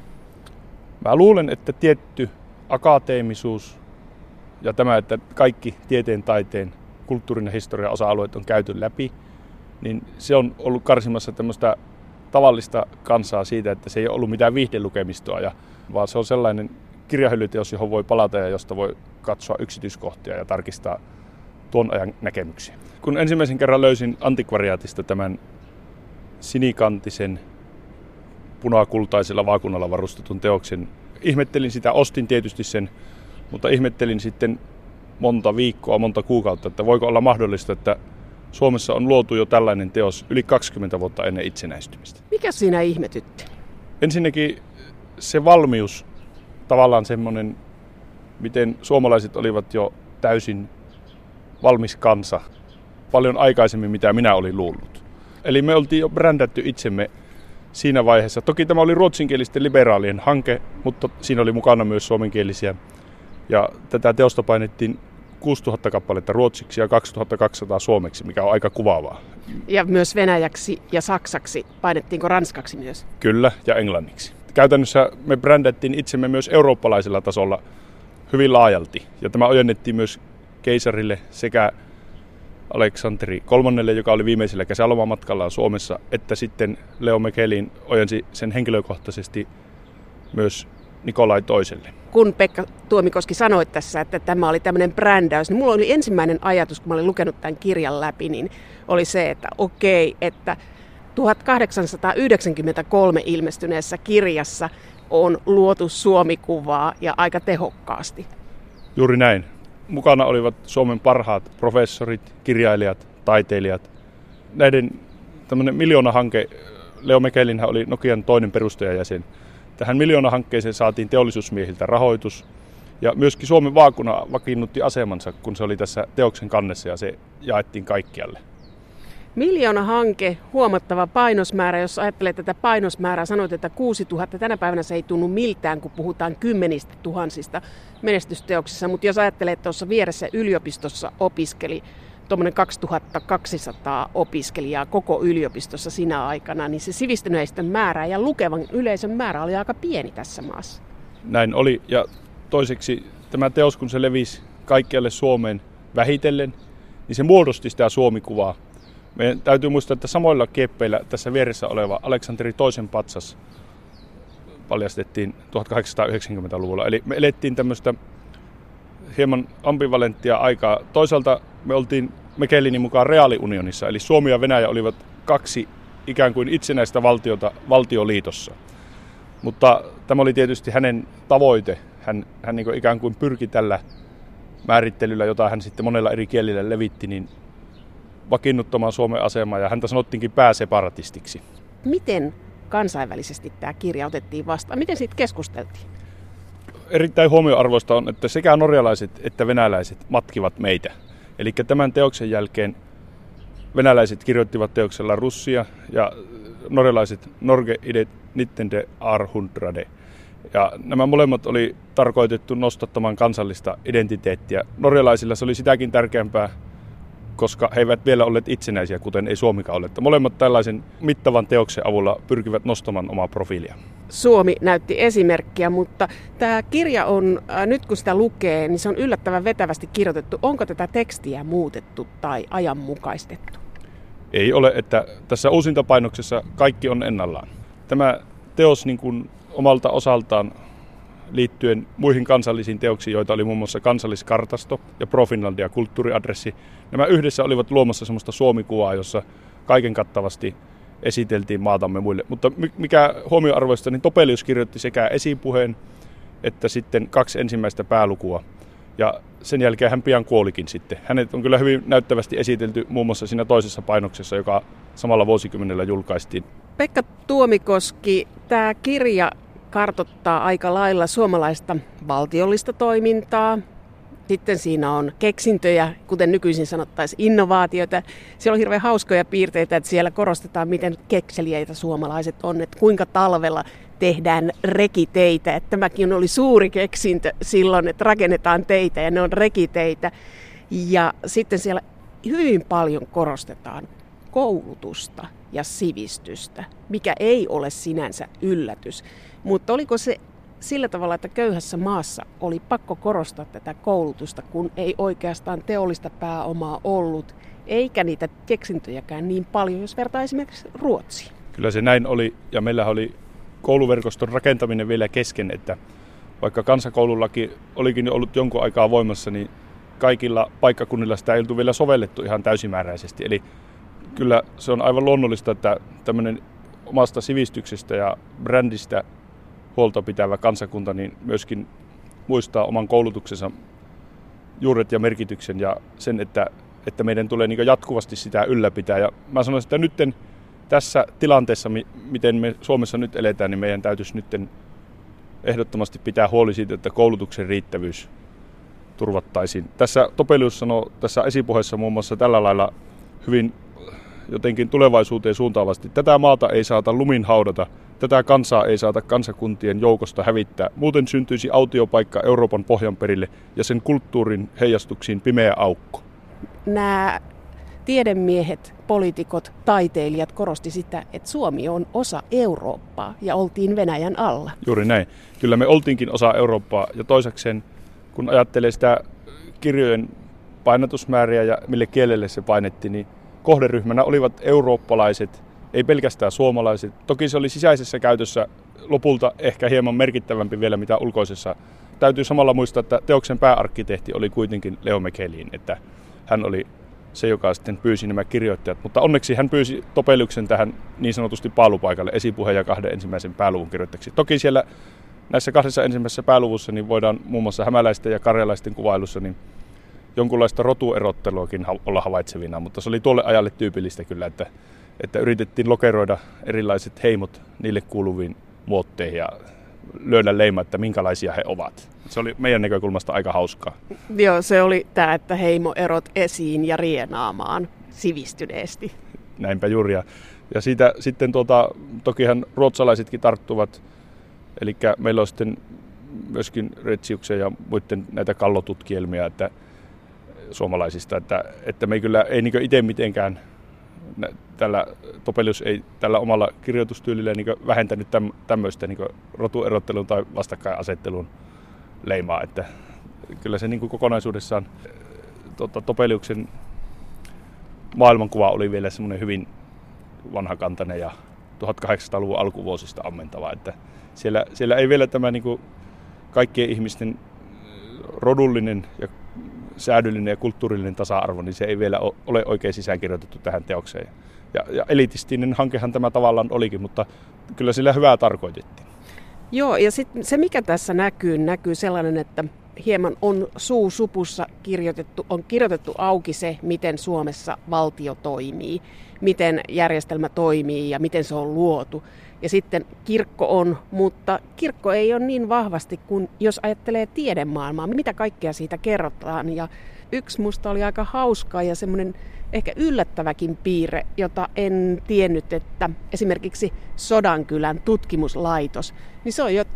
Mä luulen, että tietty akateemisuus ja tämä, että kaikki tieteen, taiteen, kulttuurin ja historian osa-alueet on käyty läpi, niin se on ollut karsimassa tämmöistä tavallista kansaa siitä, että se ei ole ollut mitään viihdelukemistoa, vaan se on sellainen kirjahyllyteos, johon voi palata ja josta voi katsoa yksityiskohtia ja tarkistaa tuon ajan näkemyksiä. Kun ensimmäisen kerran löysin antikvariaatista tämän sinikantisen punakultaisella vaakunalla varustetun teoksen, ihmettelin sitä, ostin tietysti sen, mutta ihmettelin sitten monta viikkoa, monta kuukautta, että voiko olla mahdollista, että Suomessa on luotu jo tällainen teos yli 20 vuotta ennen itsenäistymistä. Mikä siinä ihmetytti? Ensinnäkin se valmius, tavallaan semmoinen, miten suomalaiset olivat jo täysin valmis kansa, paljon aikaisemmin mitä minä olin luullut. Eli me oltiin jo brändätty itsemme siinä vaiheessa. Toki tämä oli ruotsinkielisten liberaalien hanke, mutta siinä oli mukana myös suomenkielisiä. Ja tätä teosta painettiin 6000 kappaletta ruotsiksi ja 2200 suomeksi, mikä on aika kuvaavaa. Ja myös venäjäksi ja saksaksi. Painettiinko ranskaksi myös? Kyllä, ja englanniksi. Käytännössä me brändättiin itsemme myös eurooppalaisella tasolla hyvin laajalti. Ja tämä ojennettiin myös keisarille sekä Aleksanteri III, joka oli viimeisellä kesälomamatkallaan Suomessa, että sitten Leo Mekelin ojensi sen henkilökohtaisesti myös Nikolai toiselle. Kun Pekka Tuomikoski sanoi tässä, että tämä oli tämmöinen brändäys, niin mulla oli ensimmäinen ajatus, kun mä olin lukenut tämän kirjan läpi, niin oli se, että okei, että 1893 ilmestyneessä kirjassa on luotu Suomi-kuvaa ja aika tehokkaasti. Juuri näin. Mukana olivat Suomen parhaat professorit, kirjailijat, taiteilijat. Näiden tämmöinen miljoonahanke, Leo Mekelinhän oli Nokian toinen perustajajäsen. Tähän miljoonahankkeeseen saatiin teollisuusmiehiltä rahoitus ja myöskin Suomen vaakuna vakiinnutti asemansa, kun se oli tässä teoksen kannessa ja se jaettiin kaikkialle. Miljoonahanke, huomattava painosmäärä. Jos ajattelee tätä painosmäärää, sanoit, että 6000. Tänä päivänä se ei tunnu miltään, kun puhutaan 10 000 menestysteoksissa. Mutta jos ajattelee, että tuossa vieressä yliopistossa opiskeli tuommoinen 2200 opiskelijaa koko yliopistossa sinä aikana, niin se sivistyneistön määrä ja lukevan yleisön määrä oli aika pieni tässä maassa. Näin oli, ja toiseksi tämä teos, kun se levisi kaikkialle Suomeen vähitellen, niin se muodosti sitä Suomikuvaa. Meidän täytyy muistaa, että samoilla kieppeillä tässä vieressä oleva Aleksanteri II patsas paljastettiin 1890-luvulla. Eli me elettiin tämmöistä hieman ambivalenttia aikaa. Toisaalta me oltiin Mekelinin mukaan reaaliunionissa, eli Suomi ja Venäjä olivat kaksi ikään kuin itsenäistä valtiota valtioliitossa. Mutta tämä oli tietysti hänen tavoite. Hän niin kuin ikään kuin pyrki tällä määrittelyllä, jota hän sitten monella eri kielillä levitti, niin vakiinnuttamaan Suomen asemaa, ja häntä sanottiinkin pääseparatistiksi. Miten kansainvälisesti tämä kirja otettiin vastaan? Miten siitä keskusteltiin? Erittäin huomioarvoista on, että sekä norjalaiset että venäläiset matkivat meitä. Eli tämän teoksen jälkeen venäläiset kirjoittivat teoksella Russia ja norjalaiset Norge i det århundrade. Ja nämä molemmat oli tarkoitettu nostattamaan kansallista identiteettiä. Norjalaisilla se oli sitäkin tärkeämpää, koska he eivät vielä olleet itsenäisiä, kuten ei Suomikaan ole. Molemmat tällaisen mittavan teoksen avulla pyrkivät nostamaan omaa profiilia. Suomi näytti esimerkkiä, mutta tämä kirja on, nyt kun sitä lukee, niin se on yllättävän vetävästi kirjoitettu. Onko tätä tekstiä muutettu tai ajanmukaistettu? Ei ole, että tässä uusintapainoksessa kaikki on ennallaan. Tämä teos niin kuin omalta osaltaan liittyen muihin kansallisiin teoksiin, joita oli muun muassa Kansalliskartasto ja Pro-Finlandia kulttuuriadressi. Nämä yhdessä olivat luomassa sellaista Suomikuvaa, jossa kaiken kattavasti esiteltiin maatamme muille. Mutta mikä huomioarvoista, niin Topelius kirjoitti sekä esipuheen että sitten 2 ensimmäistä päälukua. Ja sen jälkeen hän pian kuolikin sitten. Hänet on kyllä hyvin näyttävästi esitelty muun muassa siinä toisessa painoksessa, joka samalla vuosikymmenellä julkaistiin. Pekka Tuomikoski, tämä kirja kartoittaa aika lailla suomalaista valtiollista toimintaa. Sitten siinä on keksintöjä, kuten nykyisin sanottaisiin innovaatioita. Siellä on hirveän hauskoja piirteitä, että siellä korostetaan, miten kekseliäitä suomalaiset on, että kuinka talvella tehdään rekiteitä. Että tämäkin oli suuri keksintö silloin, että rakennetaan teitä ja ne on rekiteitä. Ja sitten siellä hyvin paljon korostetaan koulutusta ja sivistystä, mikä ei ole sinänsä yllätys. Mutta oliko se sillä tavalla, että köyhässä maassa oli pakko korostaa tätä koulutusta, kun ei oikeastaan teollista pääomaa ollut, eikä niitä keksintöjäkään niin paljon, jos vertaa esimerkiksi Ruotsiin? Kyllä se näin oli, ja meillä oli kouluverkoston rakentaminen vielä kesken, että vaikka kansakoululaki olikin jo ollut jonkun aikaa voimassa, niin kaikilla paikkakunnilla sitä ei oltu vielä sovellettu ihan täysimääräisesti. Eli kyllä se on aivan luonnollista, että tämmöinen omasta sivistyksestä ja brändistä huolta pitävä kansakunta niin myöskin muistaa oman koulutuksensa juuret ja merkityksen ja sen, että meidän tulee niin jatkuvasti sitä ylläpitää. Ja mä sanoisin, että nyt tässä tilanteessa, miten me Suomessa nyt eletään, niin meidän täytyisi nyt ehdottomasti pitää huoli siitä, että koulutuksen riittävyys turvattaisiin. Tässä Topelius sanoo tässä esipuheessa muun muassa tällä lailla hyvin jotenkin tulevaisuuteen suuntaavasti. Tätä maata ei saata lumin haudata, tätä kansaa ei saata kansakuntien joukosta hävittää. Muuten syntyisi autiopaikka Euroopan pohjanperille ja sen kulttuurin heijastuksiin pimeä aukko. Nämä tiedemiehet, poliitikot, taiteilijat korosti sitä, että Suomi on osa Eurooppaa ja oltiin Venäjän alla. Juuri näin. Kyllä me oltiinkin osa Eurooppaa ja toisekseen, kun ajattelee sitä kirjojen painatusmääriä ja mille kielelle se painettiin, niin kohderyhmänä olivat eurooppalaiset, ei pelkästään suomalaiset. Toki se oli sisäisessä käytössä lopulta ehkä hieman merkittävämpi vielä mitä ulkoisessa. Täytyy samalla muistaa, että teoksen pääarkkitehti oli kuitenkin Leo Mekelin, että hän oli se, joka sitten pyysi nämä kirjoittajat. Mutta onneksi hän pyysi Topeliuksen tähän niin sanotusti paalupaikalle esipuheen ja 2 ensimmäisen pääluvun kirjoittajaksi. Toki siellä näissä 2 ensimmäisessä pääluvussa niin voidaan muun muassa hämäläisten ja karjalaisten kuvailussa niin jonkunlaista rotuerotteluakin olla havaitsevina, mutta se oli tuolle ajalle tyypillistä kyllä, että yritettiin lokeroida erilaiset heimot niille kuuluviin muotteihin ja lyödä leima, että minkälaisia he ovat. Se oli meidän näkökulmasta aika hauskaa. Joo, se oli tämä, että heimoerot esiin ja rienaamaan sivistyneesti. Näinpä juuri. Ja siitä sitten tokihan ruotsalaisetkin tarttuvat, eli meillä on sitten myöskin Retsiuksen ja muiden näitä kallotutkielmia, että suomalaisista, että me kyllä ei niin itse mitenkään tällä Topelius ei tällä omalla kirjoitustyylillä niin vähentänyt tämmöistä niin rotuerottelun tai vastakkainasettelun leimaa, että kyllä se niin kokonaisuudessaan Topeliuksen maailmankuva oli vielä semmoinen hyvin vanhakantainen ja 1800-luvun alkuvuosista ammentava, että siellä ei vielä tämä niin kaikkien ihmisten rodullinen ja säädyllinen ja kulttuurillinen tasa-arvo, niin se ei vielä ole oikein sisäänkirjoitettu tähän teokseen. Ja elitistinen hankehan tämä tavallaan olikin, mutta kyllä sillä hyvää tarkoitettiin. Joo, ja sitten se mikä tässä näkyy sellainen, että hieman on suusupussa on kirjoitettu auki se, miten Suomessa valtio toimii, miten järjestelmä toimii ja miten se on luotu. Ja sitten kirkko on, mutta kirkko ei ole niin vahvasti kuin jos ajattelee tiedemaailmaa, mitä kaikkea siitä kerrotaan. Ja yksi musta oli aika hauskaa ja semmoinen ehkä yllättäväkin piirre, jota en tiennyt, että esimerkiksi Sodankylän tutkimuslaitos, niin se on jo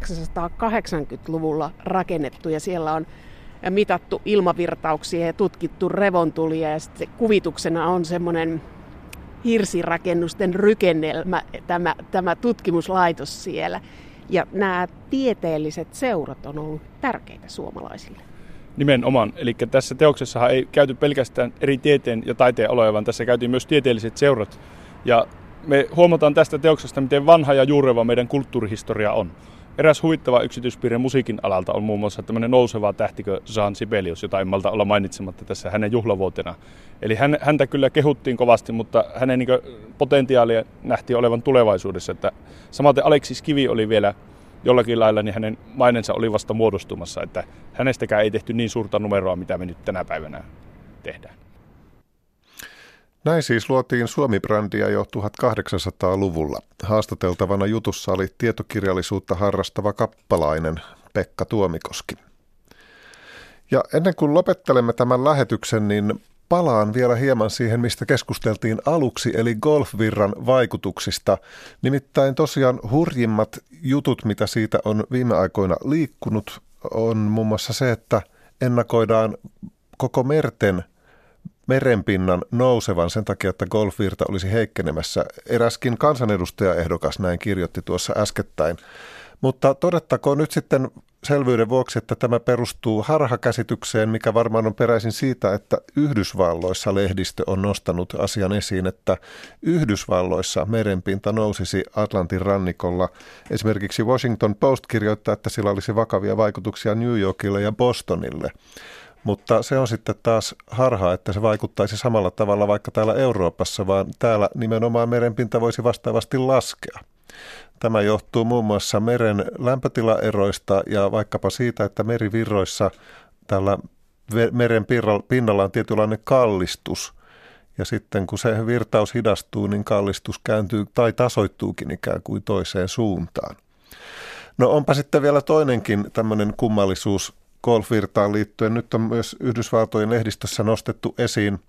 1880-luvulla rakennettu ja siellä on mitattu ilmavirtauksia ja tutkittu revontulia ja sitten kuvituksena on semmoinen hirsirakennusten rykennelmä, tämä tutkimuslaitos siellä. Ja nämä tieteelliset seurat on ollut tärkeitä suomalaisille. Nimenomaan. Eli tässä teoksessahan ei käyty pelkästään eri tieteen ja taiteen aloja, vaan tässä käytiin myös tieteelliset seurat. Ja me huomataan tästä teoksesta, miten vanha ja juureva meidän kulttuurihistoria on. Eräs huvittava yksityispiirre musiikin alalta on muun muassa tämmöinen nouseva tähtikö Jean Sibelius, jota en malta olla mainitsematta tässä hänen juhlavuotena. Eli häntä kyllä kehuttiin kovasti, mutta hänen potentiaalia nähtiin olevan tulevaisuudessa. Että samaten Aleksis Kivi oli vielä jollakin lailla, niin hänen mainensa oli vasta muodostumassa, että hänestäkään ei tehty niin suurta numeroa, mitä me nyt tänä päivänä tehdään. Näin siis luotiin Suomi-brändiä jo 1800-luvulla. Haastateltavana jutussa oli tietokirjallisuutta harrastava kappalainen Pekka Tuomikoski. Ja ennen kuin lopettelemme tämän lähetyksen, niin palaan vielä hieman siihen, mistä keskusteltiin aluksi, eli golfvirran vaikutuksista. Nimittäin tosiaan hurjimmat jutut, mitä siitä on viime aikoina liikkunut, on muun muassa se, että ennakoidaan koko merenpinnan nousevan sen takia, että golfvirta olisi heikkenemässä. Eräskin kansanedustajaehdokas näin kirjoitti tuossa äskettäin. Mutta todettakoon nyt sitten selvyyden vuoksi, että tämä perustuu harhakäsitykseen, mikä varmaan on peräisin siitä, että Yhdysvalloissa lehdistö on nostanut asian esiin, että Yhdysvalloissa merenpinta nousisi Atlantin rannikolla. Esimerkiksi Washington Post kirjoittaa, että sillä olisi vakavia vaikutuksia New Yorkille ja Bostonille. Mutta se on sitten taas harhaa, että se vaikuttaisi samalla tavalla vaikka täällä Euroopassa, vaan täällä nimenomaan merenpinta voisi vastaavasti laskea. Tämä johtuu muun muassa meren lämpötilaeroista ja vaikkapa siitä, että merivirroissa tällä meren pinnalla on tietynlainen kallistus. Ja sitten kun se virtaus hidastuu, niin kallistus kääntyy tai tasoittuukin ikään kuin toiseen suuntaan. No onpa sitten vielä toinenkin tämmöinen kummallisuus golfvirtaan liittyen. Nyt on myös Yhdysvaltojen lehdistössä nostettu esiin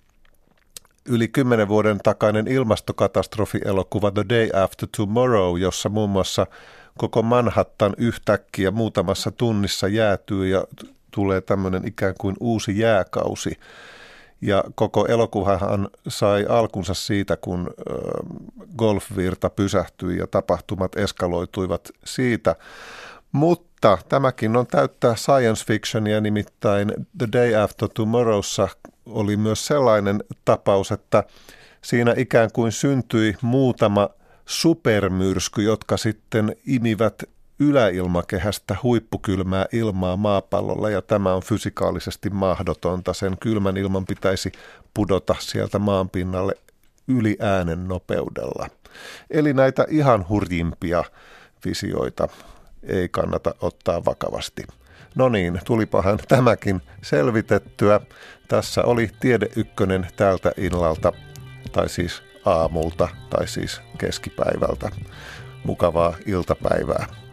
yli 10 vuoden takainen ilmastokatastrofielokuva The Day After Tomorrow, jossa muun muassa koko Manhattan yhtäkkiä muutamassa tunnissa jäätyy ja tulee tämmöinen ikään kuin uusi jääkausi. Ja koko elokuvahan sai alkunsa siitä, kun golfvirta pysähtyi ja tapahtumat eskaloituivat siitä. Mutta tämäkin on täyttää science fictionia, nimittäin The Day After Tomorrowssa oli myös sellainen tapaus, että siinä ikään kuin syntyi muutama supermyrsky, jotka sitten imivät yläilmakehästä huippukylmää ilmaa maapallolla, ja tämä on fysikaalisesti mahdotonta. Sen kylmän ilman pitäisi pudota sieltä maanpinnalle yli äänen nopeudella. Eli näitä ihan hurjimpia visioita ei kannata ottaa vakavasti. No niin, tulipahan tämäkin selvitettyä. Tässä oli Tiede Ykkönen tältä illalta, tai siis aamulta, tai siis keskipäivältä. Mukavaa iltapäivää.